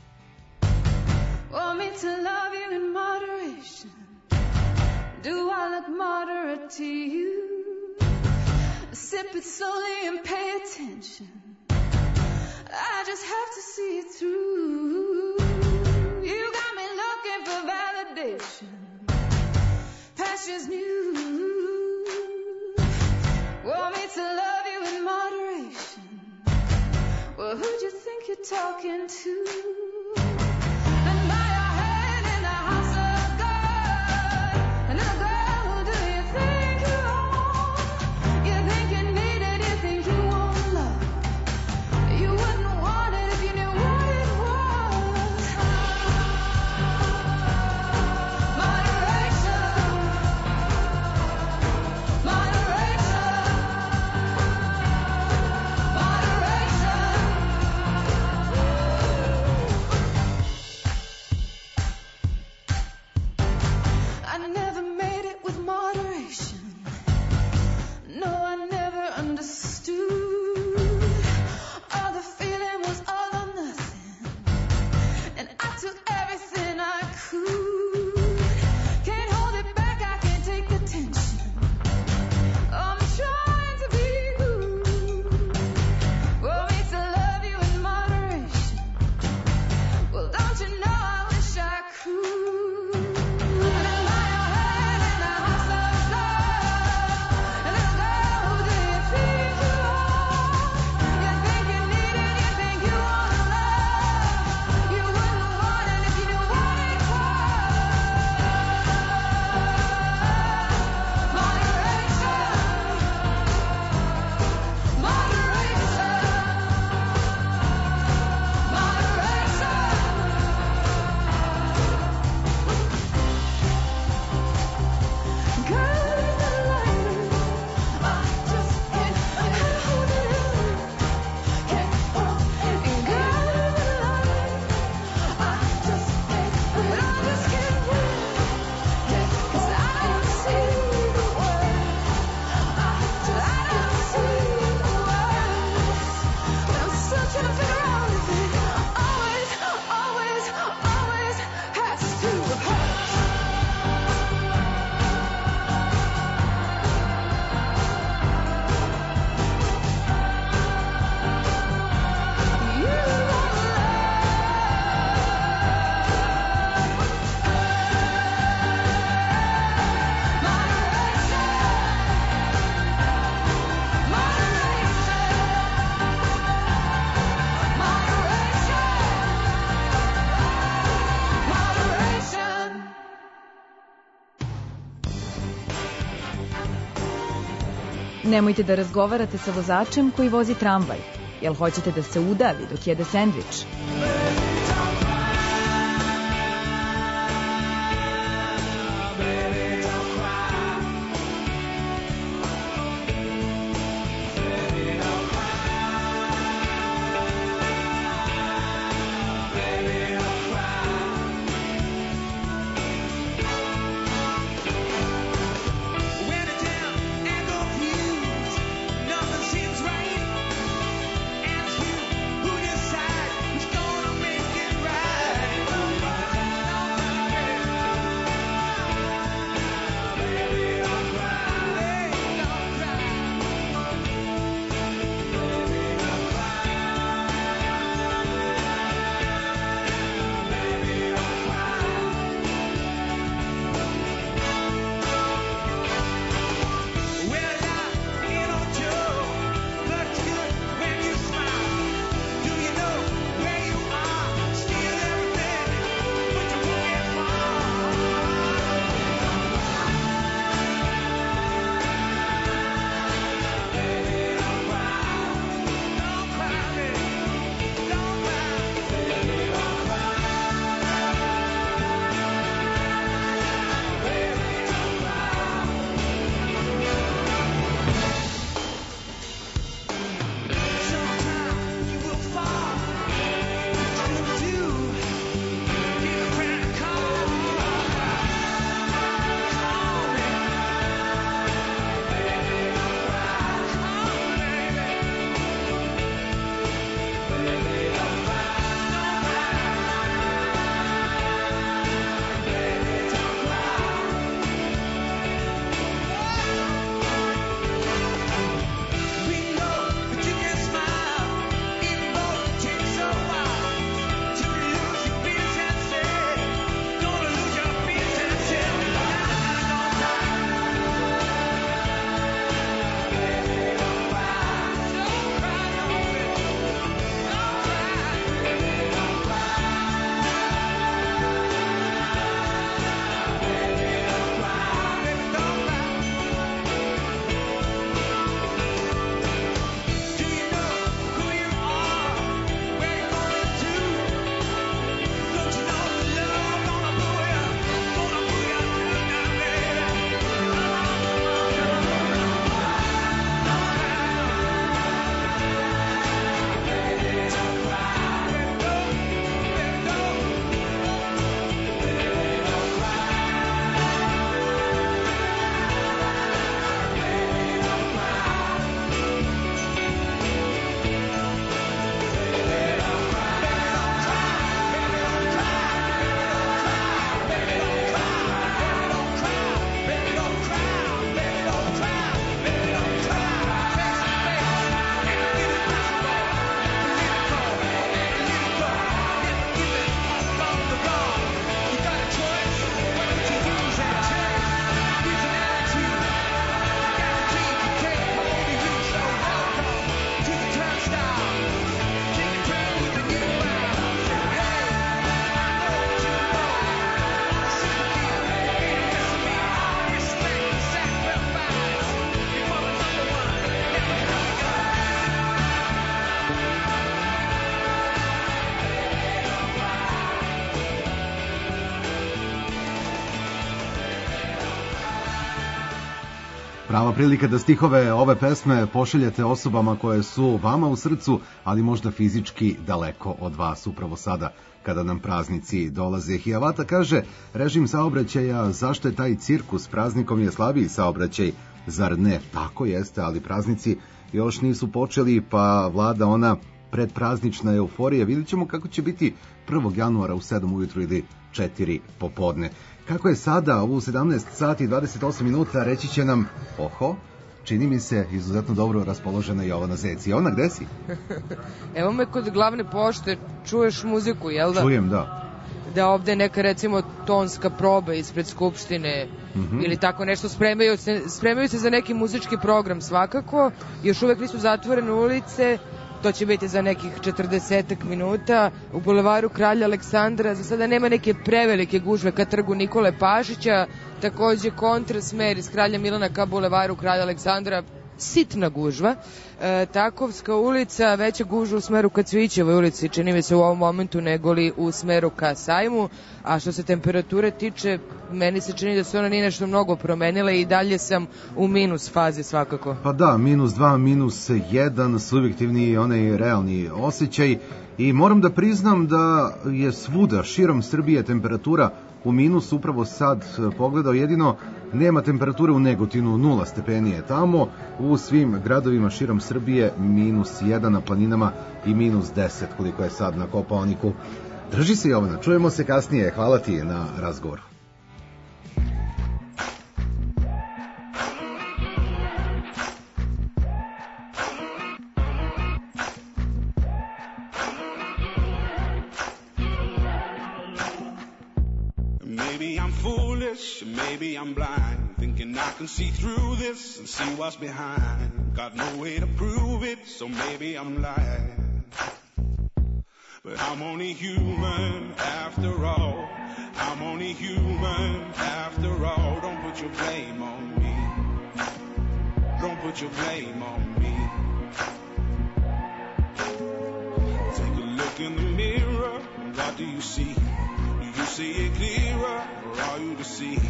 Want me to love you in moderation? Do I look moderate to you? Sip it slowly and pay attention. I just have to see it through. You got me looking for validation. Passion's new. Want me to love you in moderation? Well, who'd you think you're talking to? Then bow your head in the house of God. And little girl, who do you think you are? You think you need it, you think you want love. You wouldn't want it if you knew what it was. Moderation. Moderation. Nemojte da razgovarate sa vozačem koji vozi tramvaj. Jel hoćete da se udavi dok jede sendvič? Prava prilika da stihove ove pesme pošaljete osobama koje su vama u srcu, ali možda fizički daleko od vas upravo sada kada nam praznici dolaze. Hiawatha kaže, režim saobraćaja, zašto je taj cirkus, praznikom je slabiji saobraćaj, zar ne? Tako jeste, ali praznici još nisu počeli, pa vlada ona predpraznična euforija. Vidjet ćemo kako će biti 1. januara u 7 ujutru ili 4 popodne. Kako je sada, u 17 sati i 28 minuta, reći će nam, čini mi se izuzetno dobro raspoložena Jovana Zec. Jovana, gde si? Evo me kod glavne pošte, čuješ muziku, jel da? Čujem, da. Da ovde neka, recimo, tonska proba ispred Skupštine ili tako nešto, spremaju se za neki muzički program svakako, još uvek nisu zatvorene ulice, to će biti za nekih 40 minuta u bulevaru Kralja Aleksandra. Za sada nema neke prevelike gužve ka trgu Nikole Pašića, takođe kontrasmer iz Kralja Milana ka bulevaru Kralja Aleksandra sitna gužva. Takovska ulica, veća gužva u smeru ka Cvićevoj ulici, čini mi se u ovom momentu, negoli u smeru ka Sajmu, a što se temperature tiče, meni se čini da se ona nije nešto mnogo promenila i dalje sam u minus fazi svakako. Pa da, -2, -1, subjektivni onaj realni osjećaj i moram da priznam da je svuda širom Srbije temperatura u minus, upravo sad pogledao, jedino nema temperature u Negotinu, 0 stepeni je tamo, u svim gradovima širom Srbije -1, na planinama i -10 koliko je sad na Kopaoniku. Drži se, Jovana, čujemo se kasnije, hvala ti na razgovoru. Maybe I'm foolish, maybe I'm blind, thinking I can see through this and see what's behind. Got no way to prove it, so maybe I'm lying. But I'm only human after all. I'm only human after all. Don't put your blame on me. Don't put your blame on me. Take a look in the mirror, what do you see? Do you see it clearer, or are you deceived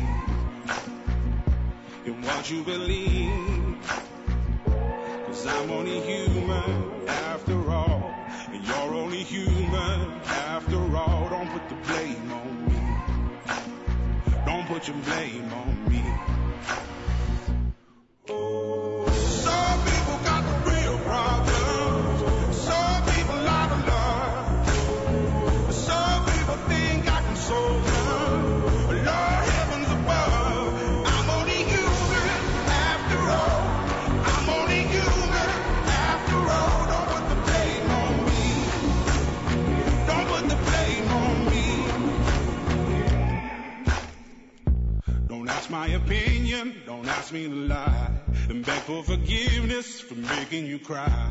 in what you believe? 'Cause I'm only human after all, and you're only human after all. Don't put the blame on me. Don't put your blame on me. Oh, some people got the real problems. Some people out of love. Some people think I can solve them. Lord, heavens above, I'm only human after all. I'm only human after all. Don't put the blame on me. Don't put the blame on me. Don't ask my opinion, don't ask me to lie, and beg for forgiveness for making you cry.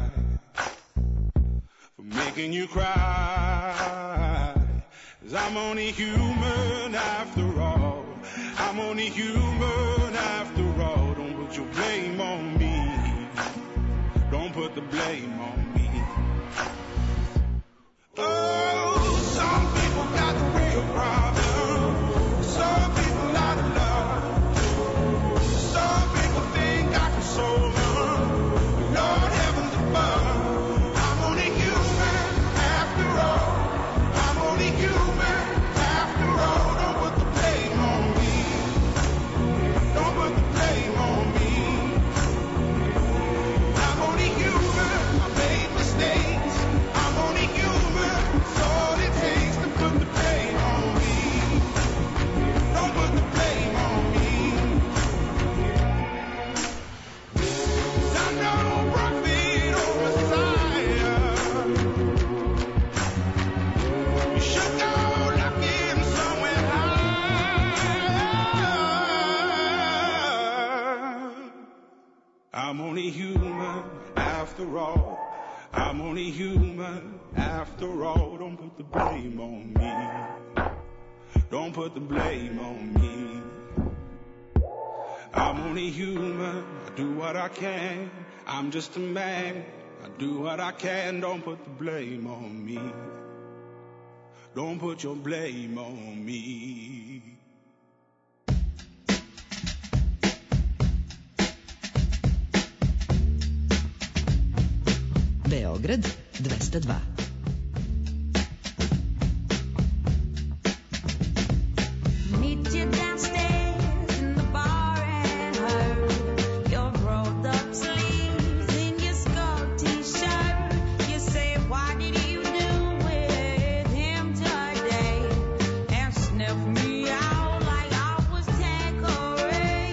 For making you cry. 'Cause I'm only human after all. I'm only human after all. Don't put your blame on me. Don't put the blame on me. Oh, some people got the real problem. Some people out of love. Some people think I can solve them. Lord, heavens above, I'm only human after all. I'm only human after all. Don't put the blame on me. Don't put the blame on me. I'm only human. I made mistakes. I'm only human. It's all it takes to put the blame on me. Don't put the blame on me. 'Cause I'm no prophet or messiah. You should go looking somewhere higher. I'm only human after all. I'm only human after all. Don't put the blame on me. Don't put the blame on me. I'm only human. I do what I can. I'm just a man. I do what I can. Don't put the blame on me. Don't put your blame on me. Beograd 202. Meet you downstairs in the bar and her. Your rolled up sleeves in your skull t-shirt. You say, what did you do with him today? And sniff me out like I was Tanqueray.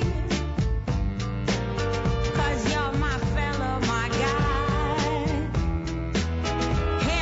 'Cause you're my fella, my guy.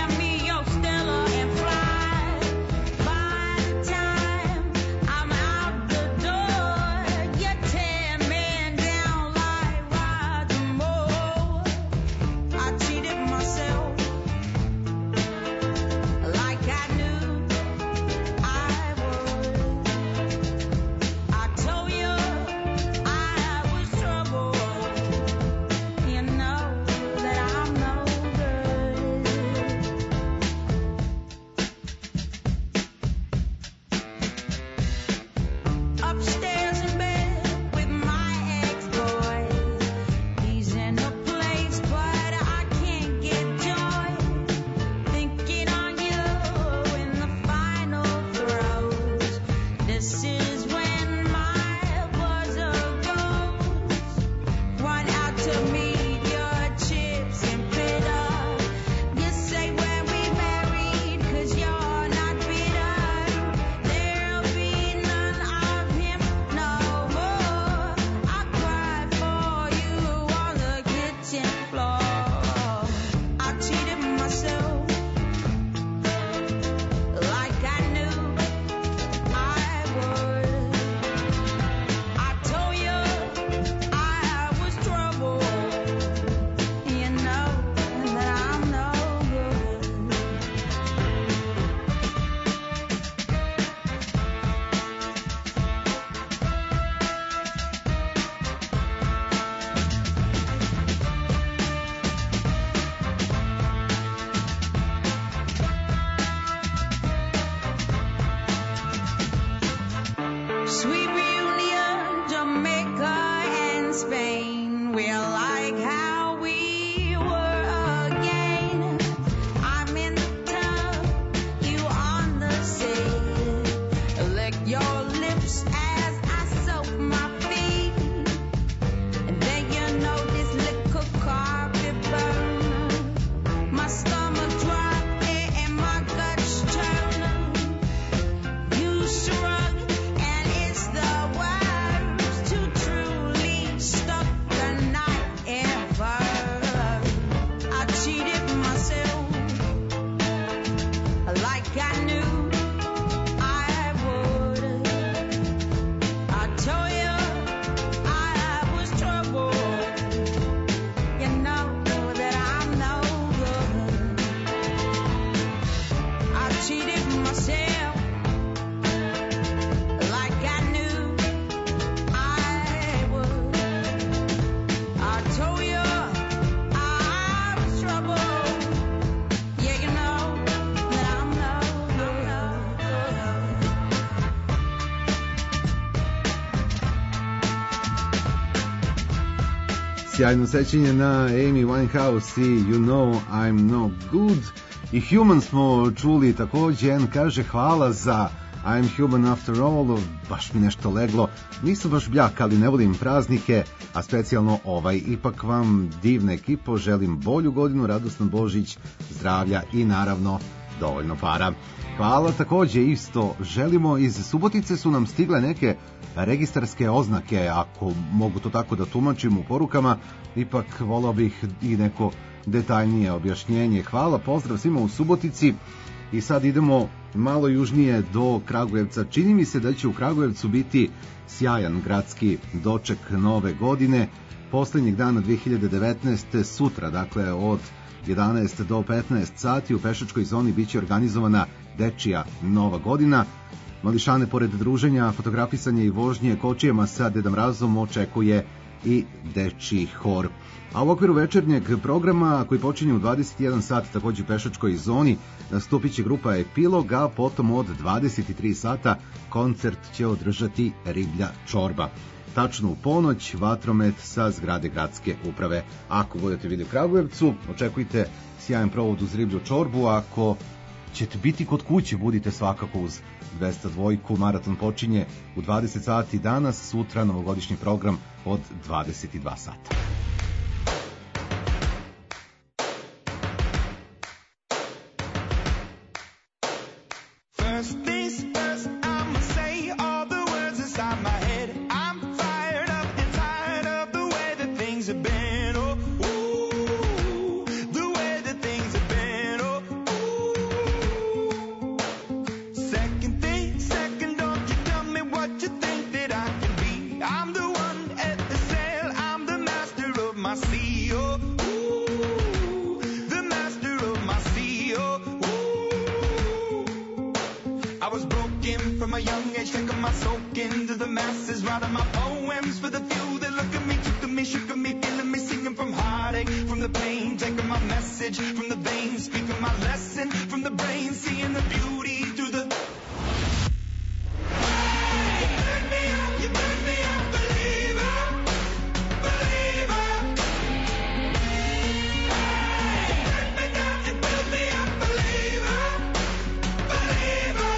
Sjajno sećanje na Amy Winehouse i You Know I'm No Good. I Human smo čuli takođe. En kaže hvala za I'm Human After All. Baš mi nešto leglo. Nisam baš bljak, ali ne volim praznike, a specijalno ovaj. Ipak vam, divna ekipo, želim bolju godinu, radostan Božić, zdravlja i naravno dovoljno para. Hvala, takođe isto želimo. Iz Subotice su nam stigle neke registarske oznake, ako mogu to tako da tumačim u porukama, ipak volao bih i neko detaljnije objašnjenje. Hvala, pozdrav svima u Subotici. I sad idemo malo južnije do Kragujevca. Čini mi se da će u Kragujevcu biti sjajan gradski doček nove godine, poslednjeg dana 2019. sutra, dakle od 11 do 15 sati u pešačkoj zoni biće organizovana dečija nova godina. Mališane, pored druženja, fotografisanja i vožnje kočijama sa Deda Mrazom, očekuje i dečiji hor. A u okviru večernjeg programa, koji počinje u 21 sat, takođe u pešačkoj zoni, nastupit će grupa Epilog, a potom od 23 sata koncert će održati Riblja čorba. Tačno u ponoć, vatromet sa zgrade gradske uprave. Ako budete bili u Kragujevcu, očekujte sjajan provod uz Riblju čorbu. Ako ćete biti kod kuće, budite svakako uz 202. Maraton počinje u 20 sati danas, sutra novogodišnji program od 22 sata. First things first, I'ma say all the words inside my head. I'm fired up and tired of the way that things have been. Oh, ooh, the way that things have been. Oh, ooh. Second thing, second, don't you tell me what you think that I can be. I'm the one at the sail, I'm the master of my sea. Oh, ooh, the master of my sea. Oh, I was broken from a young age, taking my soak into the masses, writing my poems for the few that look at me, took to me, shook at me, feeling me, singing from heartache, from the pain, taking my message from the veins, speaking my lesson from the brain, seeing the beauty through the... You burn me up, believer, believer. You burn me down, you build me up, believer, believer.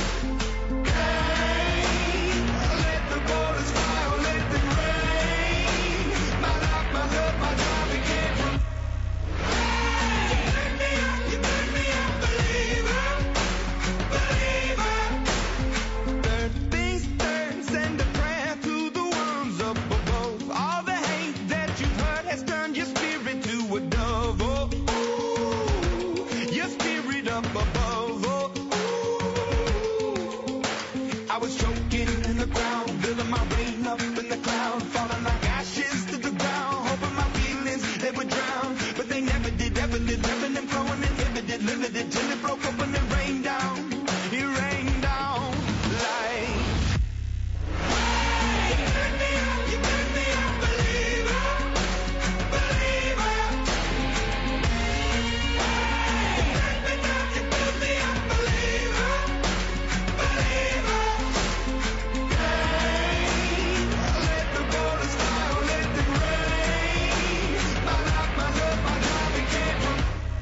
Let the waters fly, or let them rain. My life, my love, my drive, it came from. You burn me up, believer, believer. Third things third, send a prayer to the ones up above. All the hate that you've heard has turned your spirit to a dove. Oh, ooh, your spirit up above. Oh, ooh. I was choking in the ground, building my rain up in the cloud, falling like ashes to the ground, hoping my feelings they would drown, but they never did, ever did, living and flowing, inhibited, limited, till it broke open and rained down. It rained down like. You burn me up, believer, believer. You burn me down, you build me up, believer, believer. Let the waters fly, or let them rain. My life, my love, my drive, it came from.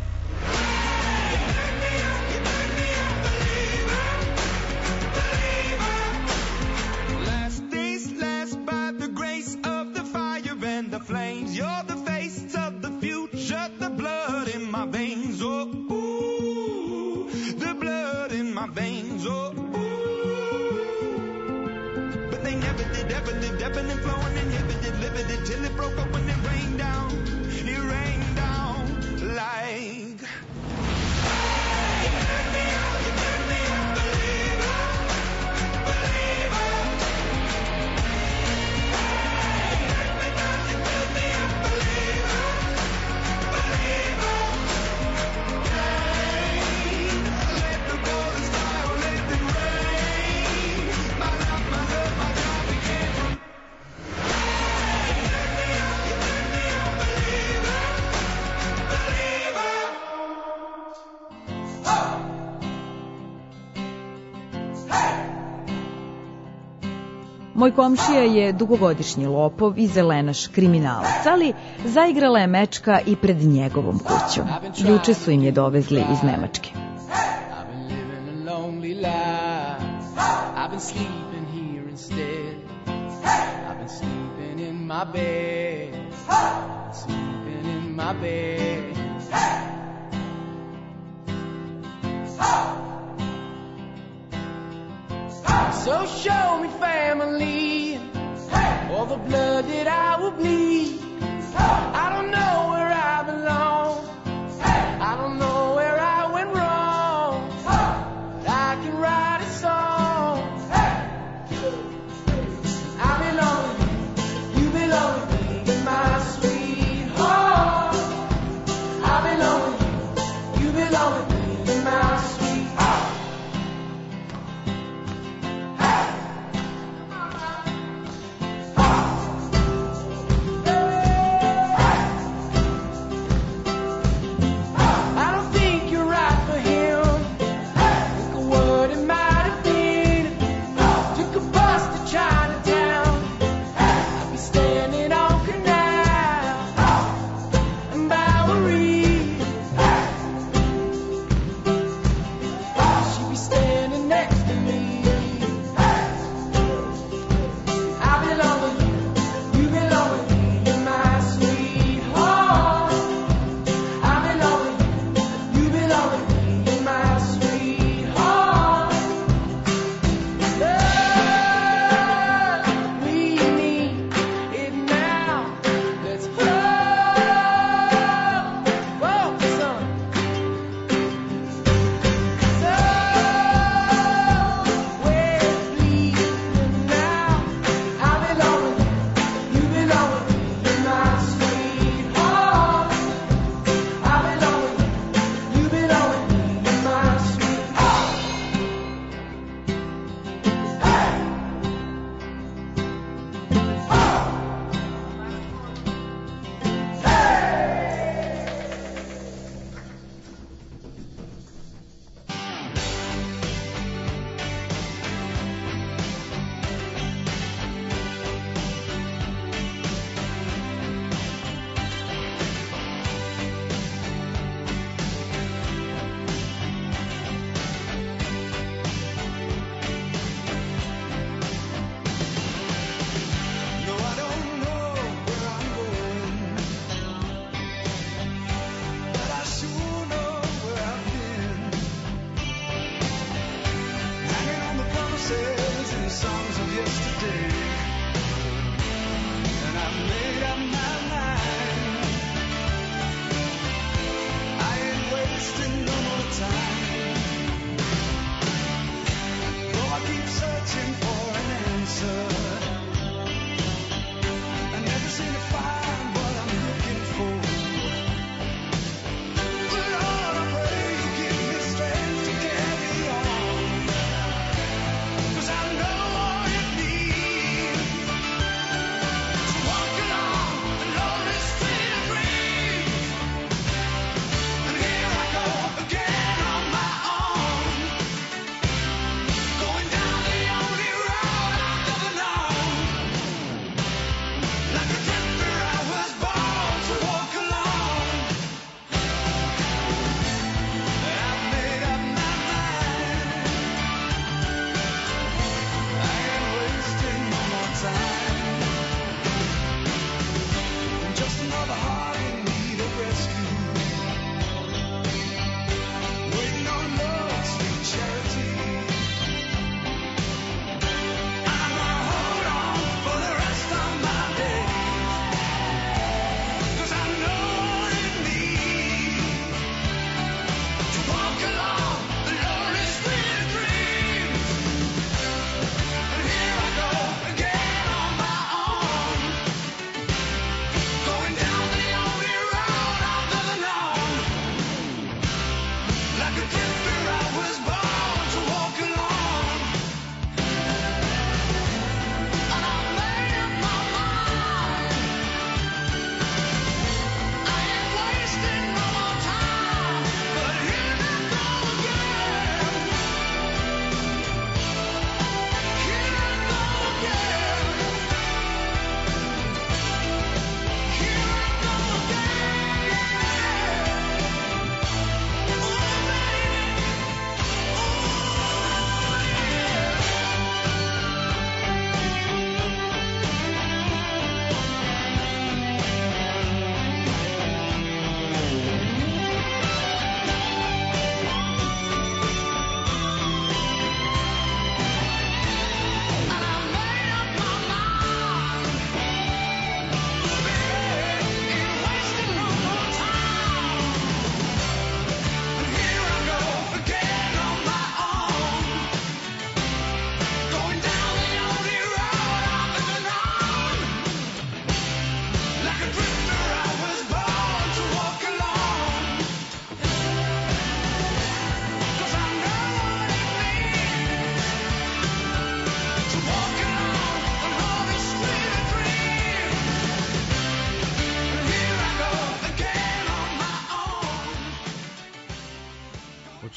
You burn me up, believer, believer. Last days last by the grace of the fire and the flames. You're the face of the future, the blood in my veins. Oh, ooh, the blood in my veins. Oh, ooh. But they never did, ever lived, ebbing and flowing, inhibited, limited, till it broke open and rained down. It rained down like. You burn me up, believer, believer. You build me up, believer, believer. Let the waters fly, or let them rain. My life, my love, my drive, it came from. You burn me up, Moj komšija je dugogodišnji lopov i zelenaš kriminalac, ali zaigrala je mečka i pred njegovom kućom. Juče su im je dovezli iz Nemačke. I've been living a lonely life. I've been sleeping here instead. I've been sleeping in my bed. Sleeping in my bed. So show me family, all the blood that I will bleed. I don't know where I belong. I don't know where I went wrong. But I can write a song. I belong with you, you belong with me, my sweetheart. I belong with you, you belong with me, my sweetheart. Standing on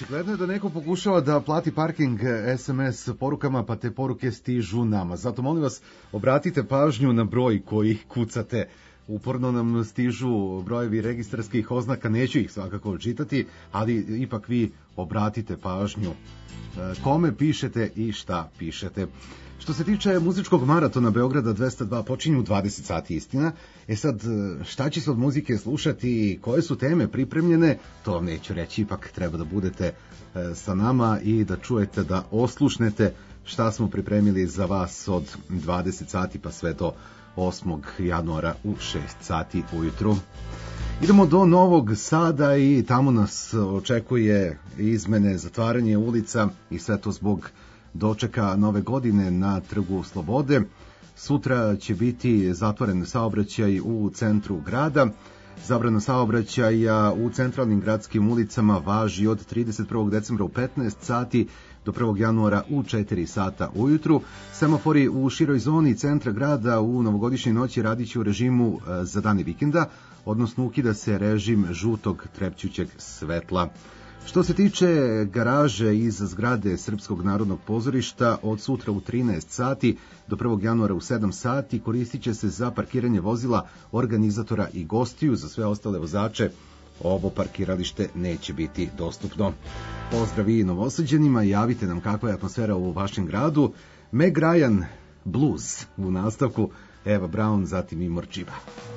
Očigledno je da neko pokušava da plati parking SMS porukama, pa te poruke stižu nama. Zato molim vas, obratite pažnju na broj koji kucate. Uporno nam stižu brojevi registarskih oznaka, neću ih svakako čitati, ali ipak vi obratite pažnju kome pišete i šta pišete. Što se tiče muzičkog maratona Beograda 202, počinju u 20 sati, istina. Sad, šta će se od muzike slušati, koje su teme pripremljene, to vam neću reći, ipak treba da budete sa nama i da čujete, da oslušnete šta smo pripremili za vas od 20 sati pa sve do 8. januara u 6 sati ujutru. Idemo do Novog Sada i tamo nas očekuje izmene, zatvaranje ulica i sve to zbog dočeka nove godine na Trgu Slobode. Sutra će biti zatvoren saobraćaj u centru grada. Zabrana saobraćaja u centralnim gradskim ulicama važi od 31. decembra u 15 sati do 1. januara u 4 sata ujutru. Semafori u široj zoni centra grada u novogodišnjoj noći radit će u režimu za dane vikenda, odnosno ukida se režim žutog trepćućeg svetla. Što se tiče garaže iz zgrade Srpskog narodnog pozorišta, od sutra u 13 sati do 1. januara u 7 sati koristit će se za parkiranje vozila organizatora i gostiju. Za sve ostale vozače ovo parkiralište neće biti dostupno. Pozdrav i Novosađanima, javite nam kakva je atmosfera u vašem gradu. Meg Ryan, Blues u nastavku, Eva Brown, zatim i Morčiva.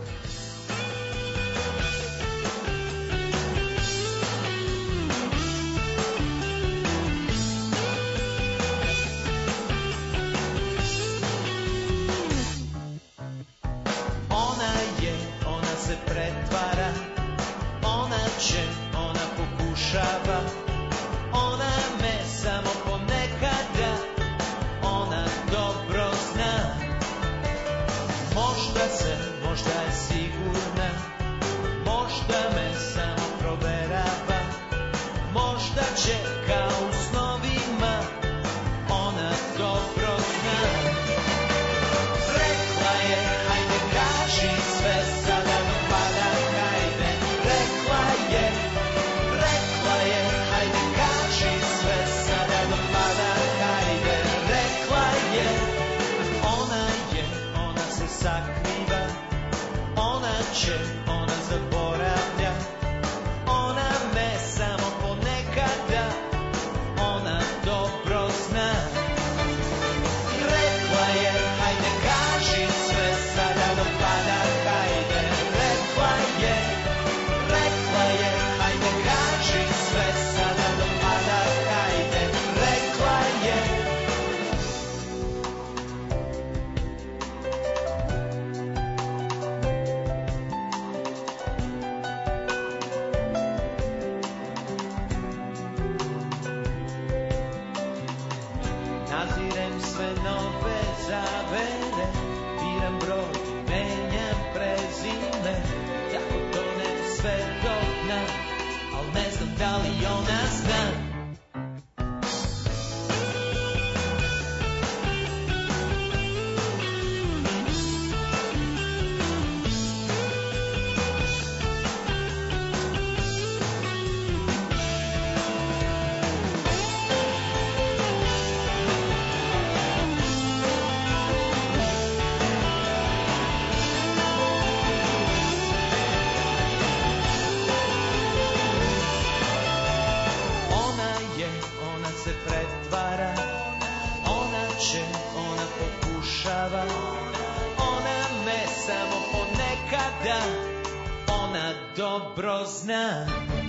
dobro zna.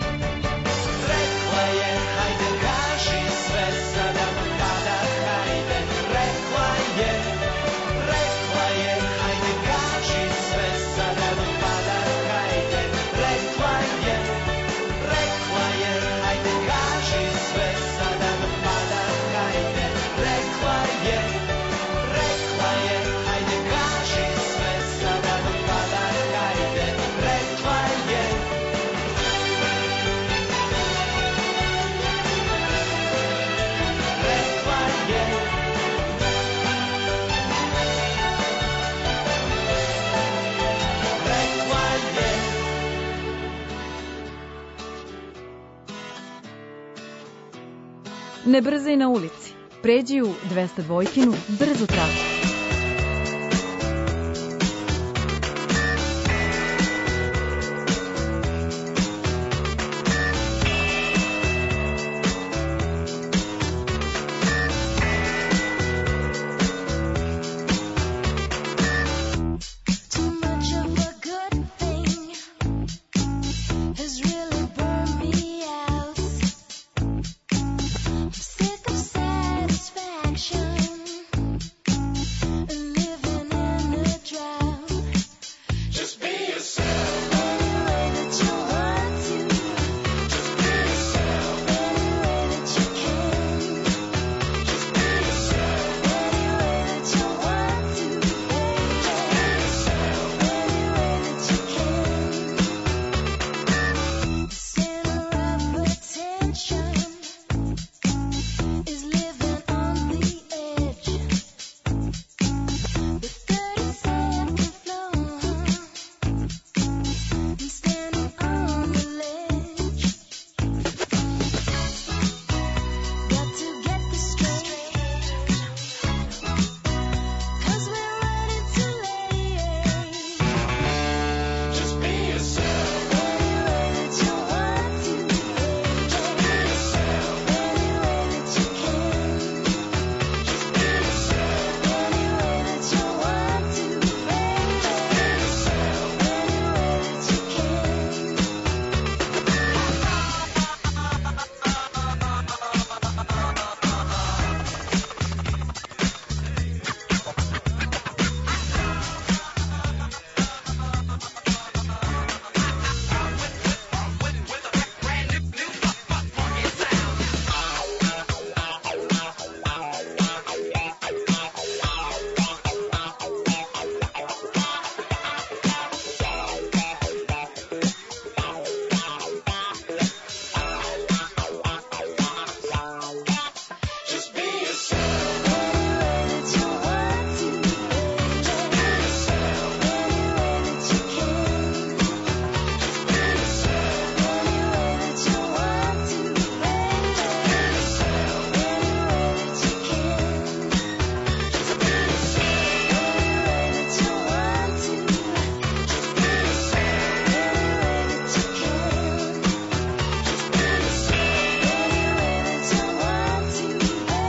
Rekla je, hajde kaži sve sada kada, hajde. Rekla je, hajde kaži sve sada pada, hajde. Rekla je, hajde kaži sve sada pada, hajde. Rekla je, hajde kaži sve sada pada, hajde. Rekla je. Rekla Ne brzaj na ulici. Pređi u 202-kinu brzu traku. Too much of a good thing has really burned me out. I'm sick of satisfaction, living in a drought. Just be yourself. Any way that you want to, Just be yourself. any way that you can, Just be yourself. any way that you want to, baby. Any way that you can. The center of attention is living on the edge. The 30-second flow, I'm standing on the ledge. Got to get this straight, 'cause we're running too late. Just be yourself. Any way that you want to, Just be yourself. any way that you can, Just be yourself. any way that you want to, baby. Any way that you can. Just be yourself. Any way that you want to, baby. Any way that you can. Be yourself. Any way that you want to, baby. Any way that you can. Just be yourself. Any way that you want to, Just be yourself. any way that you can. Just be yourself. Any way that you want to, baby. Any way that you can.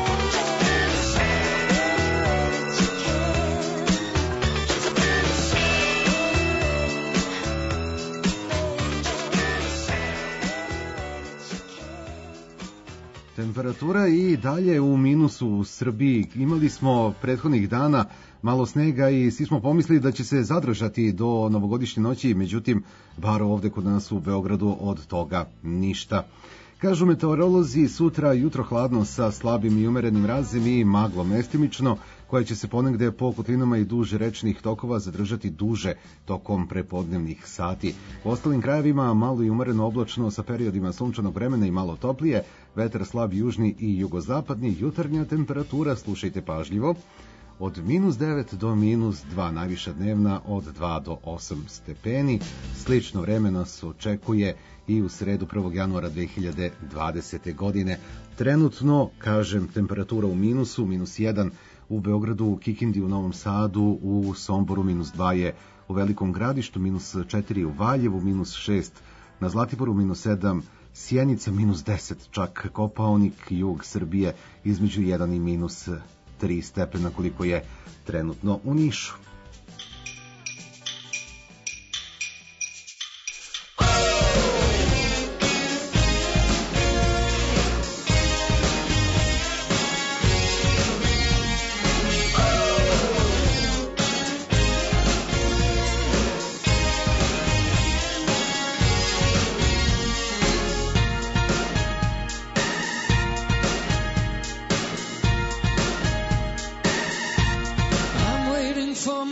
Temperatura i dalje u minusu u Srbiji. Imali smo prethodnih dana malo snega i svi smo pomislili da će se zadržati do novogodišnje noći, međutim, bar ovde kod nas u Beogradu od toga ništa. Kažu meteorolozi, sutra jutro hladno sa slabim i umerenim mrazem i maglom mestimično, koja će se ponegde po kotlinama i duž rečnih tokova zadržati duže tokom prepodnevnih sati. U ostalim krajevima malo i umereno oblačno sa periodima sunčanog vremena i malo toplije, vetar slab južni i jugozapadni, jutarnja temperatura, slušajte pažljivo, od -9 do -2, najviša dnevna od 2 do 8 stepeni. Slično vreme nas očekuje i u sredu 1. januara 2020. godine. Trenutno, kažem, temperatura u minusu, -1 u Beogradu, u Kikindi, u Novom Sadu, u Somboru -2 je u Velikom Gradištu, -4 u Valjevu, -6 na Zlatiboru, -7 Sjenica, -10 čak Kopaonik, jug Srbije, između 1 i -3 stepena koliko je trenutno u Nišu. I'm waiting for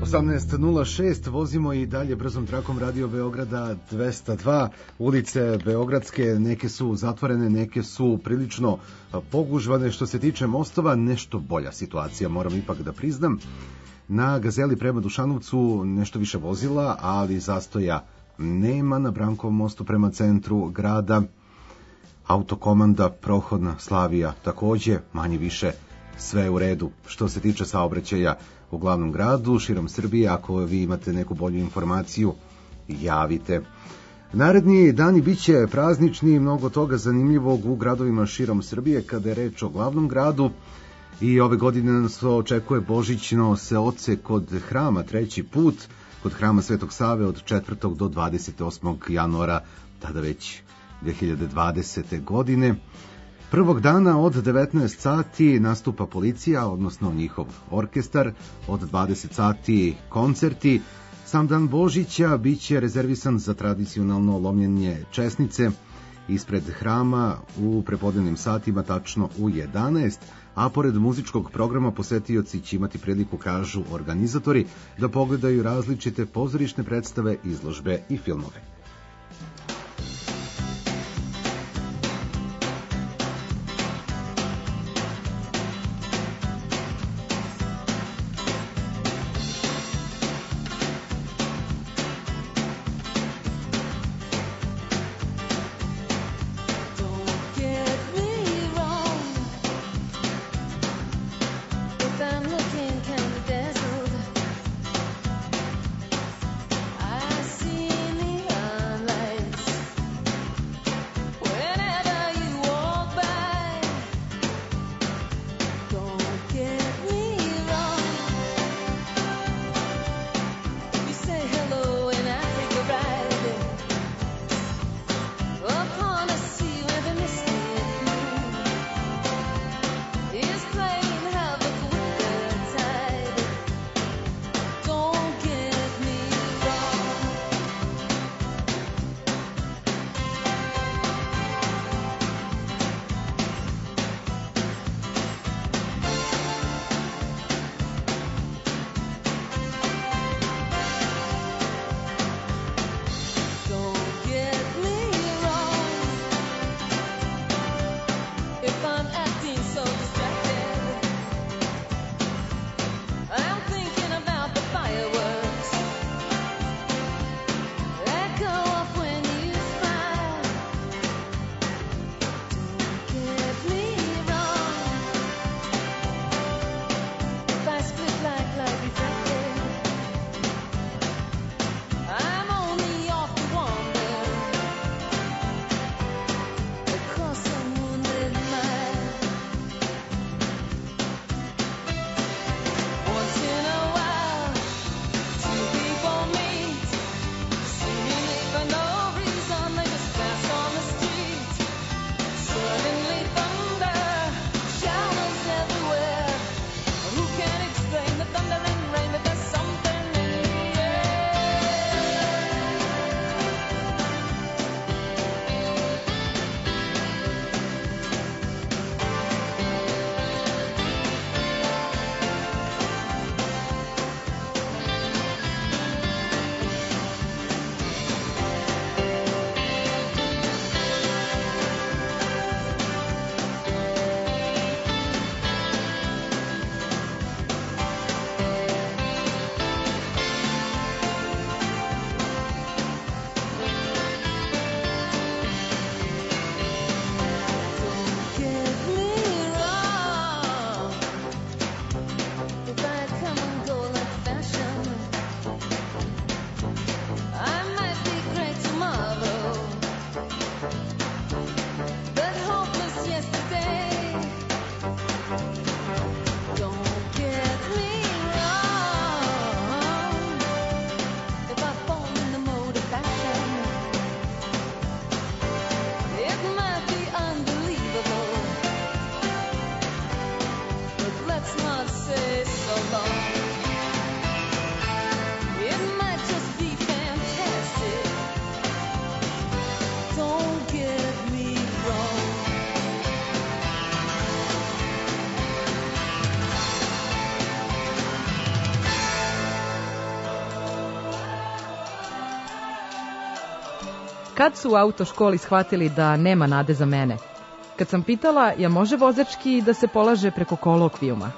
18.06, vozimo i dalje brzom trakom Radio Beograda 202. Ulice beogradske, neke su zatvorene, neke su prilično pogužvane. Što se tiče mostova, nešto bolja situacija, moram ipak da priznam. Na Gazeli prema Dušanovcu nešto više vozila, ali zastoja nema. Na Brankovom mostu prema centru grada Autokomanda, Prohodna, Slavija takođe, manje više sve u redu. Što se tiče saobraćaja u glavnom gradu, širom Srbije, ako vi imate neku bolju informaciju, javite. Naredni dani biće praznični i mnogo toga zanimljivog u gradovima širom Srbije kada je reč o glavnom gradu. I ove godine nas očekuje božićno seoce kod hrama treći put, kod hrama Svetog Save od 4. do 28. januara, tada već 2020. godine. Prvog dana od 19 sati nastupa policija, odnosno njihov orkestar, od 20 sati koncerti. Sam dan Božića biće rezervisan za tradicionalno lomljenje česnice ispred hrama u prepodnevnim satima, tačno u 11, a pored muzičkog programa posetioci će imati priliku, kažu organizatori, da pogledaju različite pozorišne predstave, izložbe i filmove. I see in the Kad su u autoškoli shvatili da nema nade za mene? Kad sam pitala, ja može vozački da se polaže preko kolokvijuma?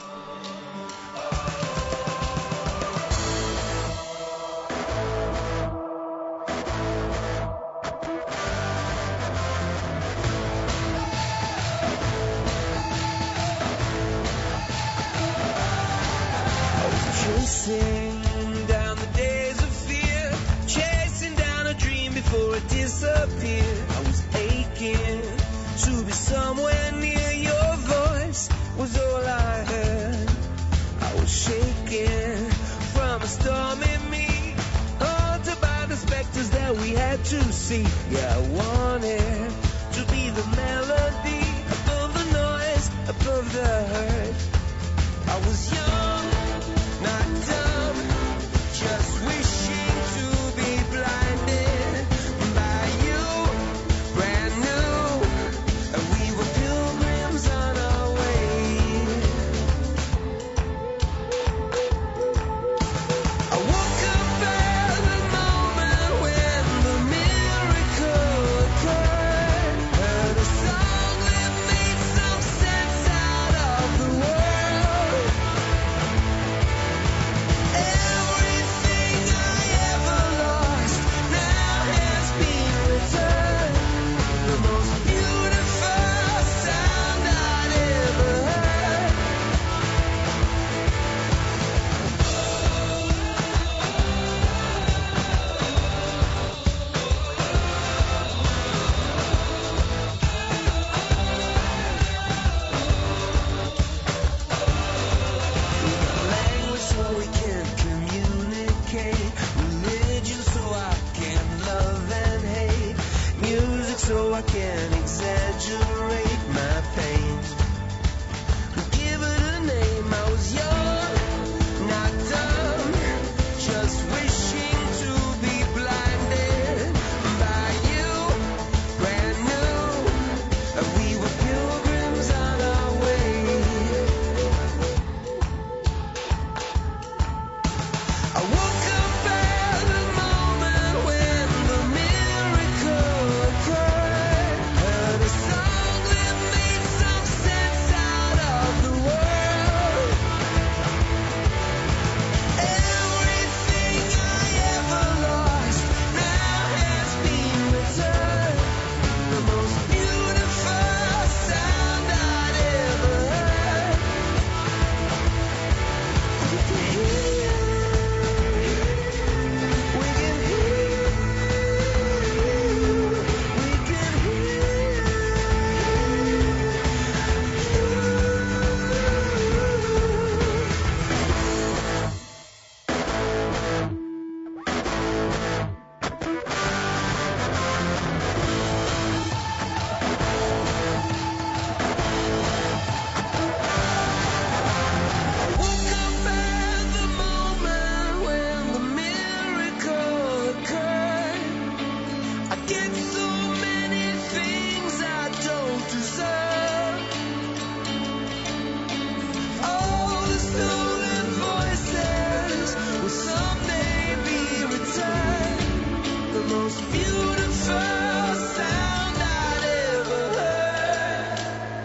Chasing down the days of fear, chasing down a dream before it disappeared. I was aching to be somewhere near. Your voice was all I heard. I was shaking from a storm in me, haunted by the specters that we had to see. Yeah, I wanted to be the melody above the noise, above the hurt. I was young, not dumb, just wishing to be blinded by you, brand new, and we were pilgrims on our way. I woke up at the moment when the miracle occurred, heard a song that made some sense out of the world. Everything I ever lost now has been returned. The most beautiful sound I'd ever heard. Language so we can communicate, religion so I can love and hate, music so I can exaggerate my pain. Give it a name. I was young, not dumb, just wishing to be blinded by you, brand new, and we were pilgrims on our way. I woke up at the moment when the miracle occurred, heard a song that made some sense out of the world. Everything I ever lost now has been returned. The most beautiful sound I'd ever heard. We can hear, we can hear, we can woke up at the moment when the miracle occurred. I get so many things I don't deserve. All the stolen voices will someday be returned. The most beautiful sound I'd ever heard.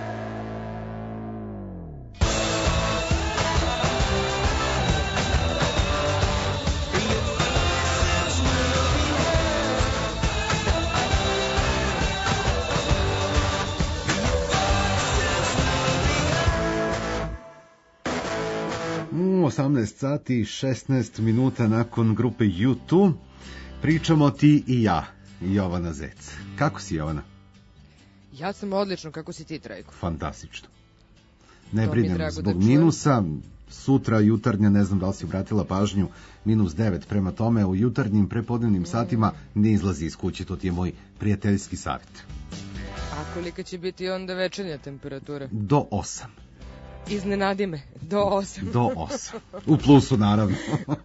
U 18 sati i 16 minuta nakon grupe U2 pričamo ti i ja, Jovana Zec. Kako si, Jovana? Ja sam odlično, kako si ti, Trajko? Fantastično. Ne To mi je brinem drago zbog da čujem. minusa. Sutra jutarnja, ne znam da li si obratila pažnju, -9, prema tome u jutarnjim prepodnevnim satima ne izlazi iz kuće, to ti je moj prijateljski savjet. A kolika će biti onda večernja temperatura? Do 8. Iznenadi me, do 8. Do 8. U plusu, naravno.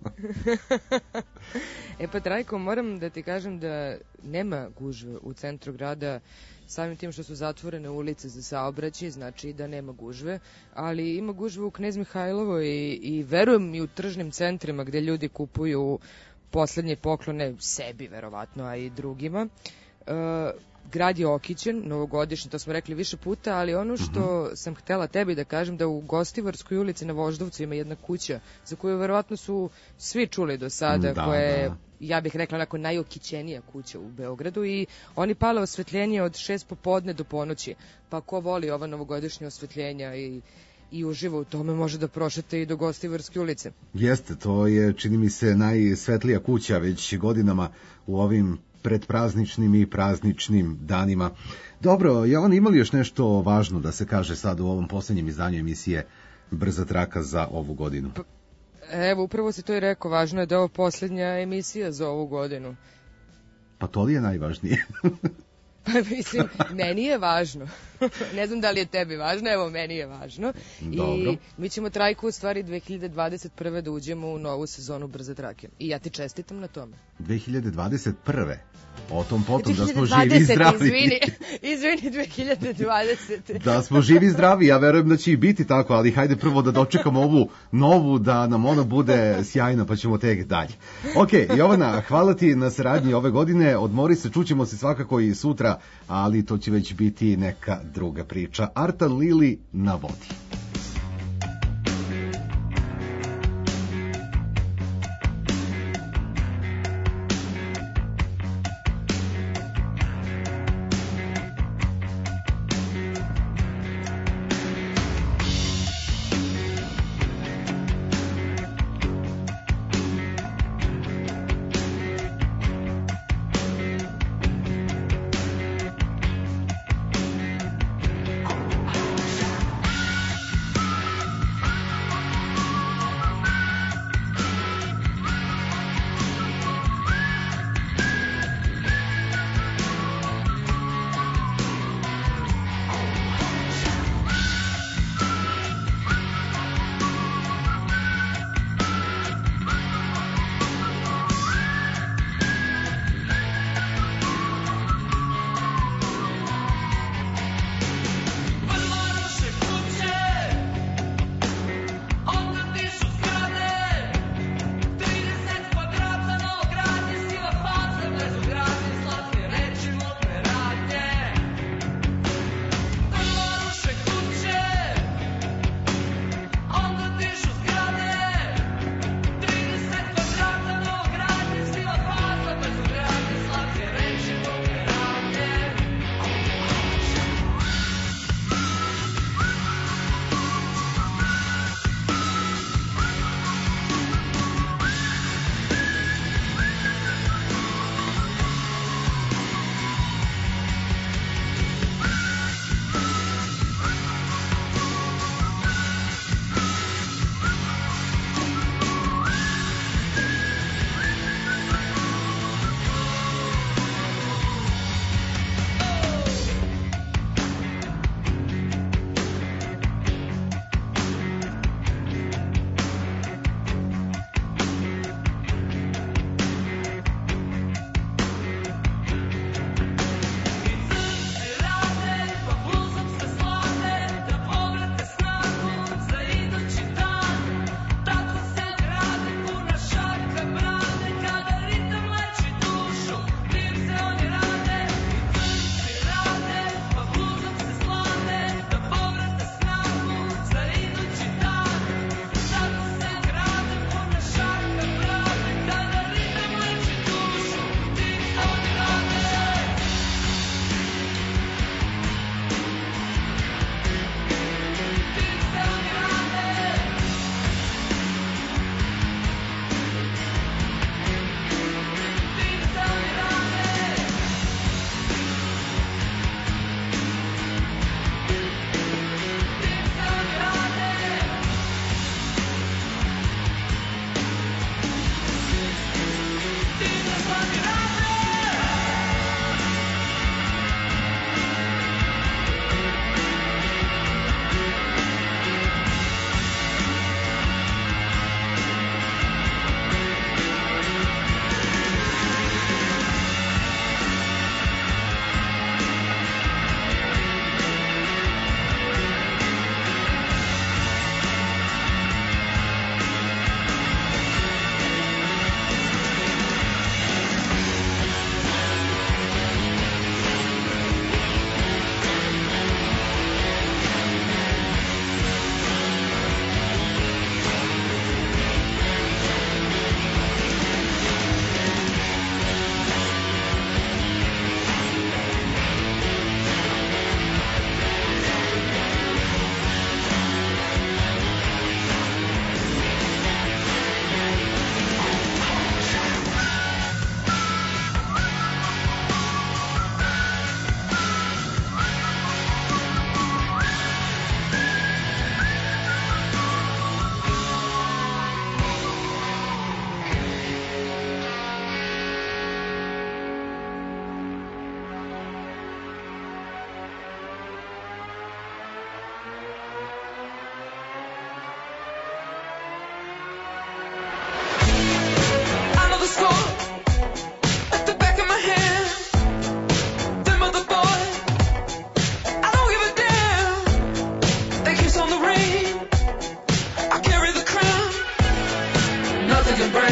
E pa, Trajko, moram da ti kažem da nema gužve u centru grada, samim tim što su zatvorene ulice za saobraćaj, znači da nema gužve, ali ima gužve u Knez Mihajlovoj i verujem i u tržnim centrima gde ljudi kupuju poslednje poklone sebi, verovatno, a i drugima. grad je okićen, novogodišnji, to smo rekli više puta, ali ono što sam htela tebi da kažem, da u Gostivarskoj ulici na Voždovcu ima jedna kuća za koju verovatno su svi čuli do sada, koja je, ja bih rekla, onako najokićenija kuća u Beogradu, i oni pale osvetljenje od 6 popodne do ponoći, pa ko voli ova novogodišnja osvetljenja i uživa u tome, može da prošeta i do Gostivarske ulice. Jeste, to je, čini mi se, najsvetlija kuća već godinama u ovim predprazničnim i prazničnim danima. Dobro, Jovan, ima li još nešto važno da se kaže sad u ovom posljednjem izdanju emisije Brza traka za ovu godinu? Evo, upravo si to i rekao, važno je da je ovo posljednja emisija za ovu godinu. Pa to li je najvažnije? Pa mislim, meni je važno. Ne znam da li je tebi važno, evo, meni je važno. Dobro. I mi ćemo, Trajko, u stvari 2021. da uđemo u novu sezonu Brze trake. I ja ti čestitam na tome. 2021. O tom potom, 2020, da smo živi i zdravi. Izvini, 2020. Da smo živi i zdravi, ja verujem da će i biti tako, ali hajde prvo da dočekamo ovu novu, da nam ona bude sjajna, pa ćemo tek dalje. Ok, Jovana, hvala ti na saradnji ove godine, odmori se, čućemo se svakako i sutra, ali to će već biti neka druga priča. Artan Lili na vodi.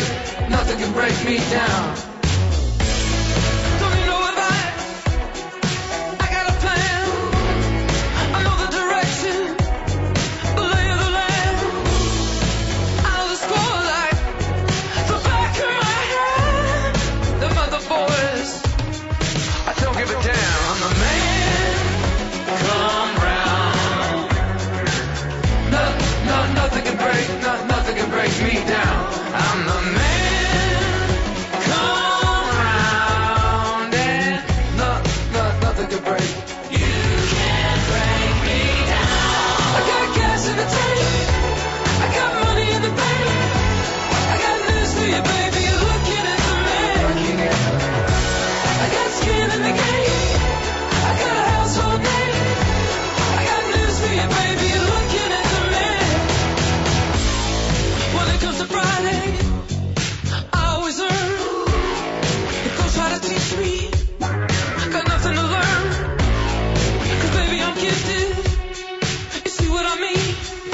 nothing can break me down. Don't you know if I got a plan. I know the direction, the lay of the land. I know the score like the back of my hand. The mother boys, I don't give a damn. I'm the man. Come round. Nothing can break, nothing can break me down. I'm the man. Come round and nothing can break. You can't break me down. I got gas in the tank. I got money in the bank. I got news for you, baby. You're looking at the man. I got skin in the game. I got a household name. I got news for you, baby. You're looking at the man. When it comes to Friday, I always earn. The coach try to teach me. I got nothing to learn. 'Cause baby, I'm gifted. You see what I mean?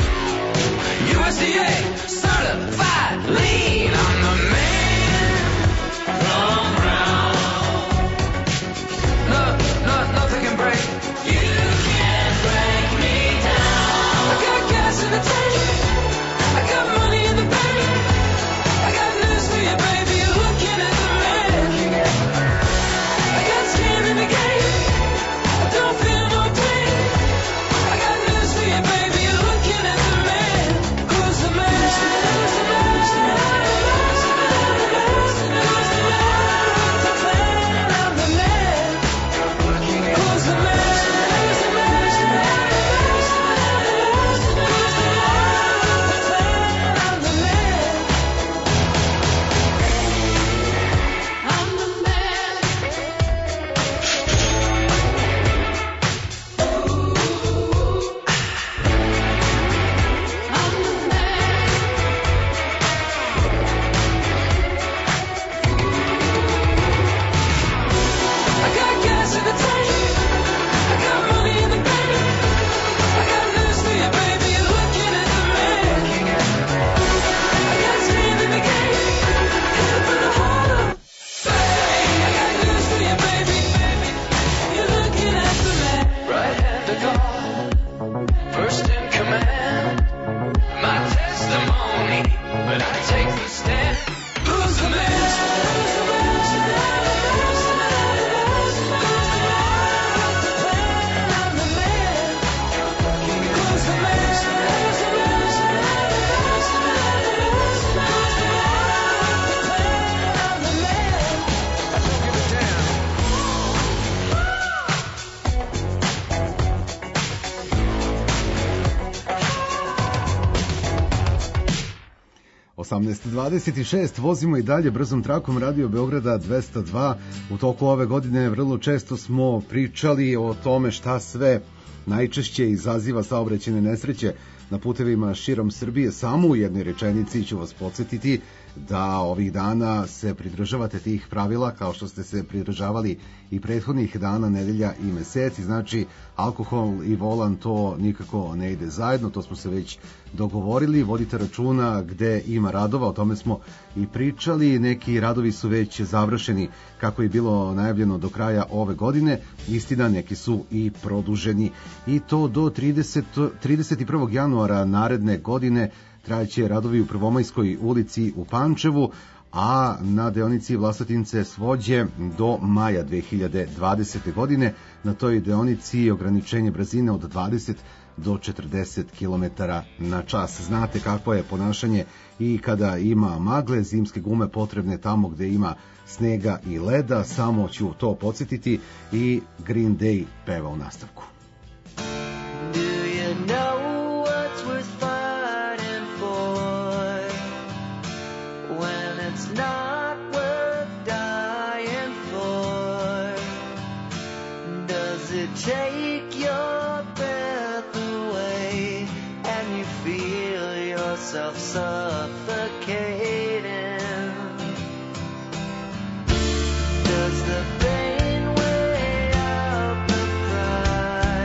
USDA certified lean. I'm the man. Come round. Nothing can break. You can't break me down. I got gas in the tank. I got money in the bank. I got news for you, baby. You're looking at the man. I got skin in the game. I don't feel no pain. I got news for you, baby. You're looking at the man. 'Cause the man. I got gas in the tank. I got money in the bank. I got news for you, baby. You're looking at the man. I got skin in the game. It's up in the heart of bang. I got news for you, baby. You're looking at the man. Right hand to God, first in command. My testimony, but I take the stand. Who's the man? U 18:26 vozimo i dalje brzom trakom Radio Beograda 202. U toku ove godine vrlo često smo pričali o tome šta sve najčešće izaziva saobraćajne nesreće na putevima širom Srbije. Samo u jednoj rečenici ću vas podsjetiti da ovih dana se pridržavate tih pravila kao što ste se pridržavali i prethodnih dana, nedelja i meseci. Znači, alkohol i volan to nikako ne ide zajedno, to smo se već dogovorili. Vodite računa gde ima radova, o tome smo i pričali. Neki radovi su već završeni kako je bilo najavljeno do kraja ove godine. Istina, neki su i produženi i to do 31. januara naredne godine. Trajaće radovi u Prvomajskoj ulici u Pančevu, a na deonici Vlasotince Svođe do maja 2020. godine. Na toj deonici ograničenje brzine od 20 do 40 km na čas. Znate kakvo je ponašanje i kada ima magle, zimske gume potrebne tamo gde ima snega i leda. Samo ću to podsjetiti i Green Day peva u nastavku. Do you know what's worth fighting for when it's not worth dying for? Does it take your breath away and you feel yourself suffocating? Does the pain weigh out the pride?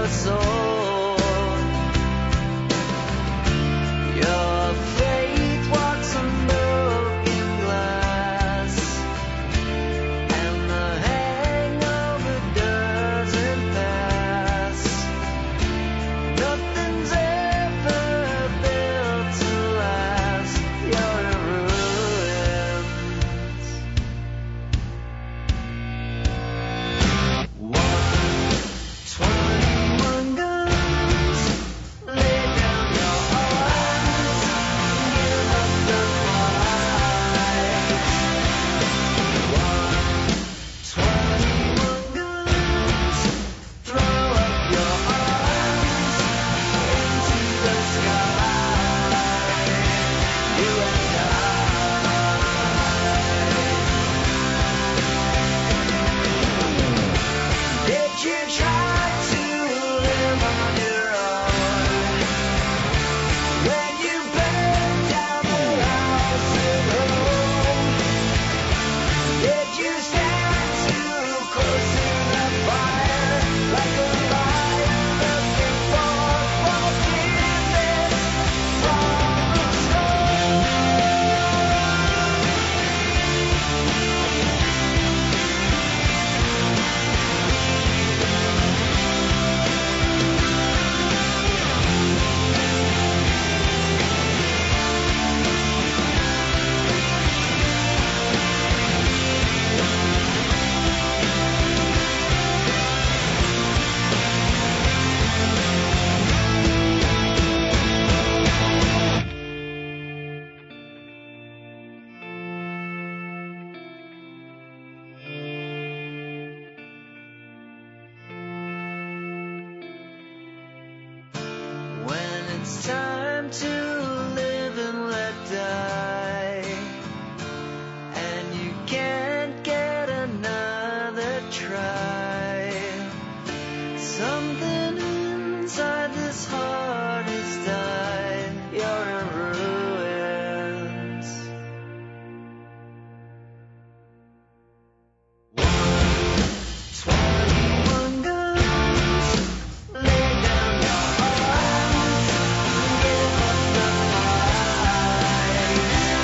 soul. Your faith walks on broken glass, and the hangover doesn't pass. Nothing's ever built to last. You're in ruins. 21 guns, lay down your arms, give up the fight. 21 guns, throw up your arms into the sky. You and I. Did you try to live on your own when you burned down the house at home? Did you stand too close to the fire like a lion looking for forgiveness from the storm? When it's time to live and let die, and you can't get another try, something inside this heart has died. You're in ruins. 21 guns, lay down your arms, give up the fight.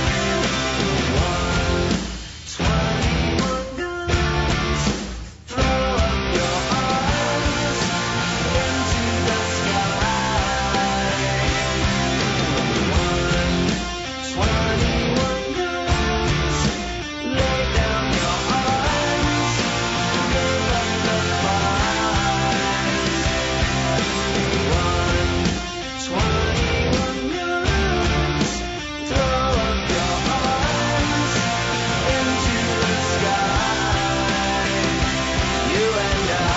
21 guns, throw up your arms into the sky. 21 guns, lay down your arms, give up the fight. 21 guns, throw up your arms into the sky. You and I.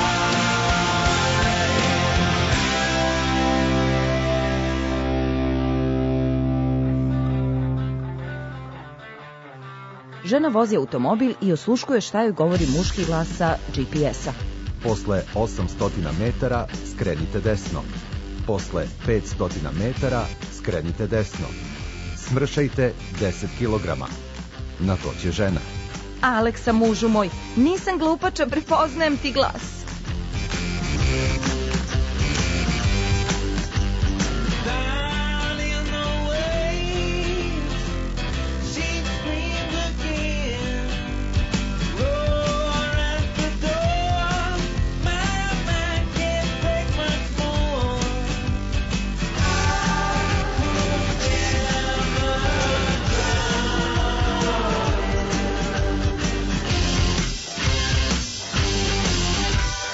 Žena vozi automobil i osluškuje šta joj govori muški glas sa GPS-a. Posle 800 metara skrenite desno. Posle 500 metara skrenite desno. Smršajte 10 kilograma. Na to će žena. Aleksa, mužu moj, nisam glupača, prepoznajem ti glas. Down in the waves, she screams again. Roar at the door, my mind can't take much more. I will never drown.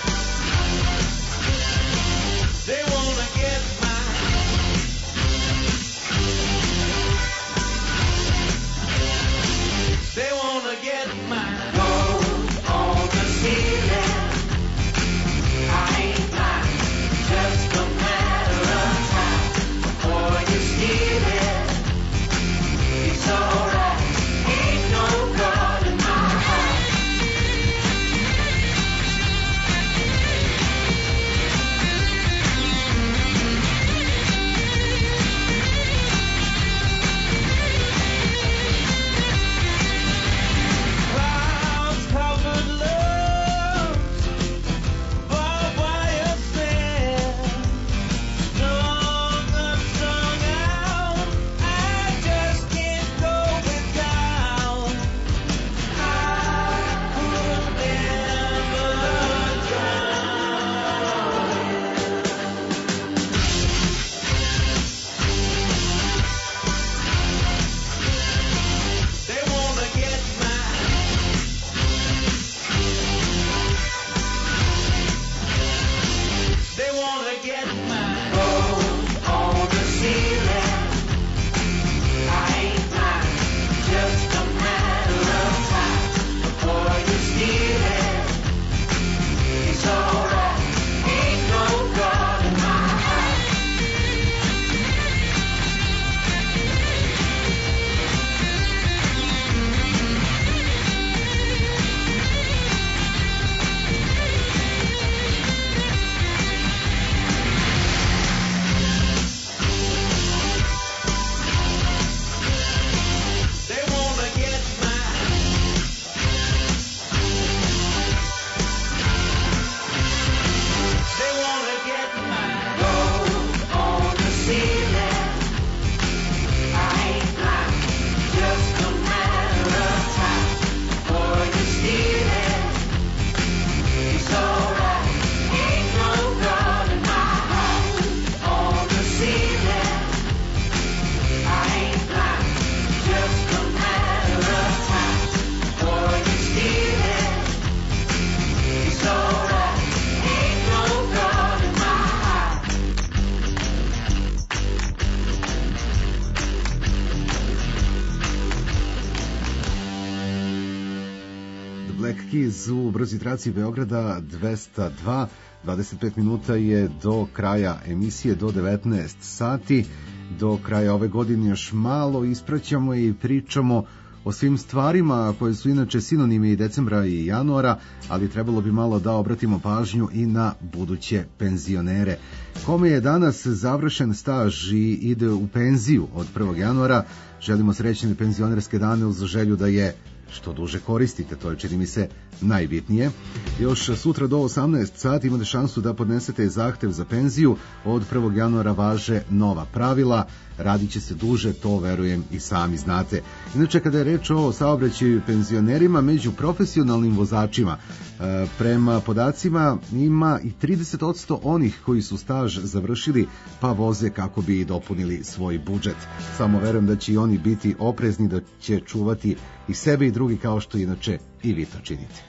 Keys u brzi traci Beograda 202. 25 minuta je do kraja emisije, do 19 sati. Do kraja ove godine još malo ispraćamo i pričamo o svim stvarima koje su inače sinonimi i decembra i januara, ali trebalo bi malo da obratimo pažnju i na buduće penzionere. Kome je danas završen staž i ide u penziju od 1. januara, želimo srećne penzionerske dane uz želju da je što duže koristite, to je čini mi se najbitnije. Još sutra do 18 sati imate šansu da podnesete zahtev za penziju. Od 1. januara važe nova pravila, radit će se duže, to verujem i sami znate. Inače, kada je reč o saobraćaju penzionerima, među profesionalnim vozačima, prema podacima ima i 30% onih koji su staž završili pa voze kako bi dopunili svoj budžet. Samo verujem da će i oni biti oprezni, da će čuvati i sebe i drugi kao što inače i vi to činite.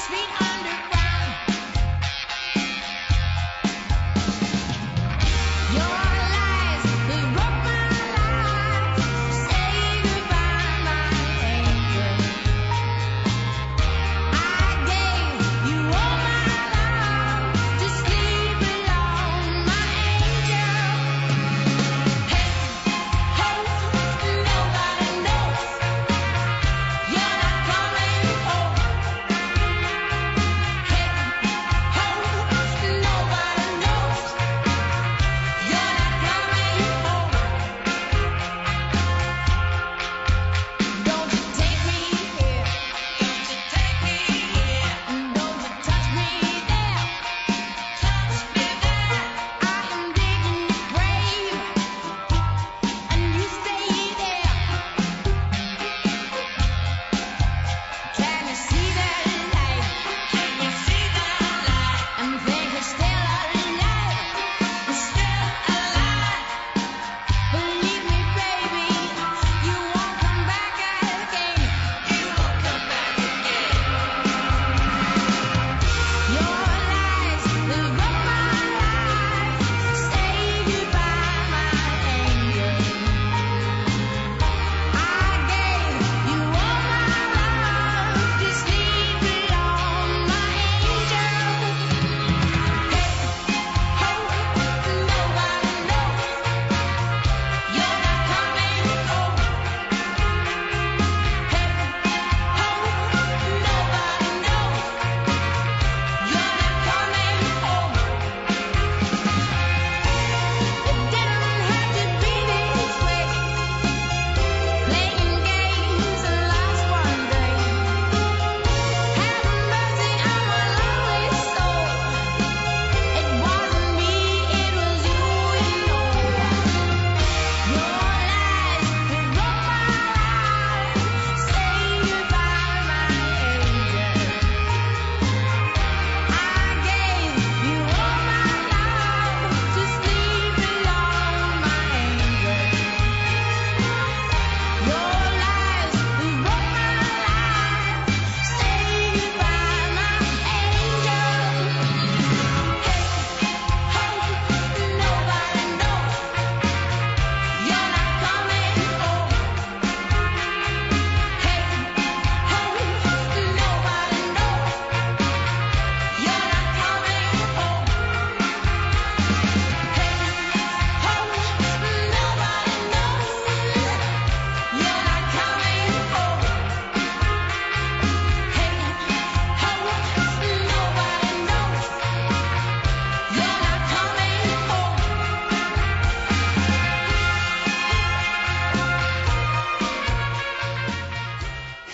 You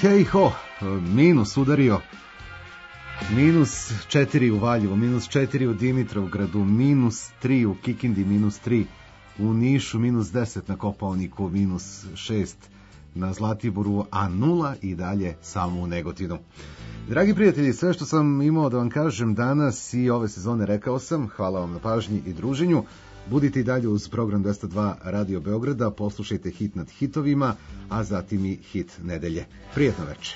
Hej ho, minus udario. -4 u Valjevu, -4 u Dimitrovgradu, -3 u Kikindi, -3 u Nišu, -10 na Kopaoniku, -6 na Zlatiboru, a 0 i dalje samo u Negotinu. Dragi prijatelji, sve što sam imao da vam kažem danas i ove sezone rekao sam. Hvala vam na pažnji i druženju. Budite i dalje uz program 202 Radio Beograda, poslušajte Hit nad hitovima, a zatim i Hit nedelje. Prijetno večer.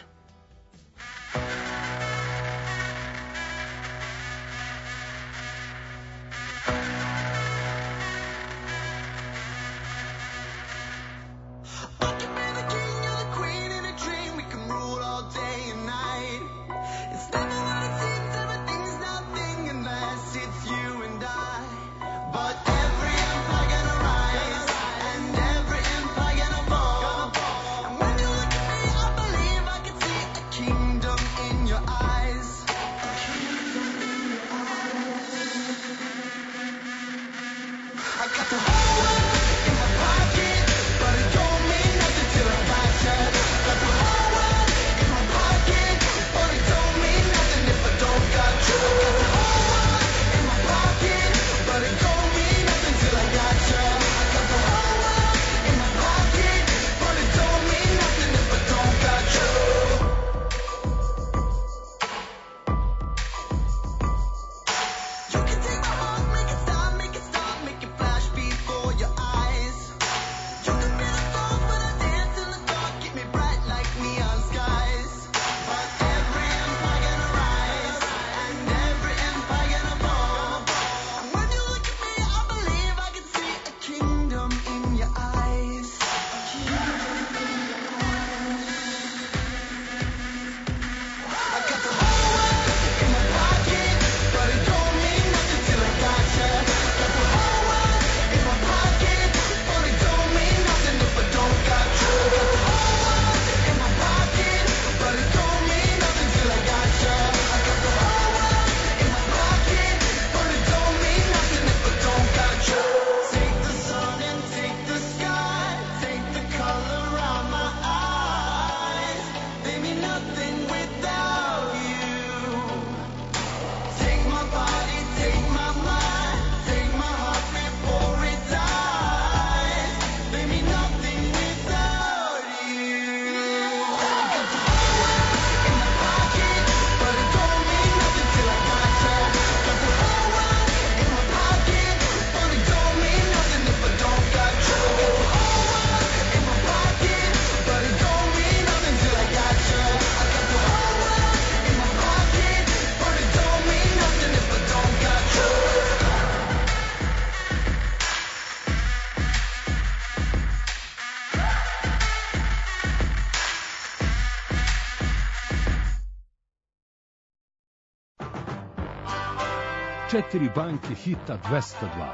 Četiri banke hita 202.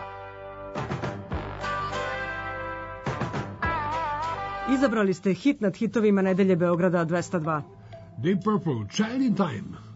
Izabrali ste hit nad hitovima nedelje Beograda 202. Deep Purple, Child in Time.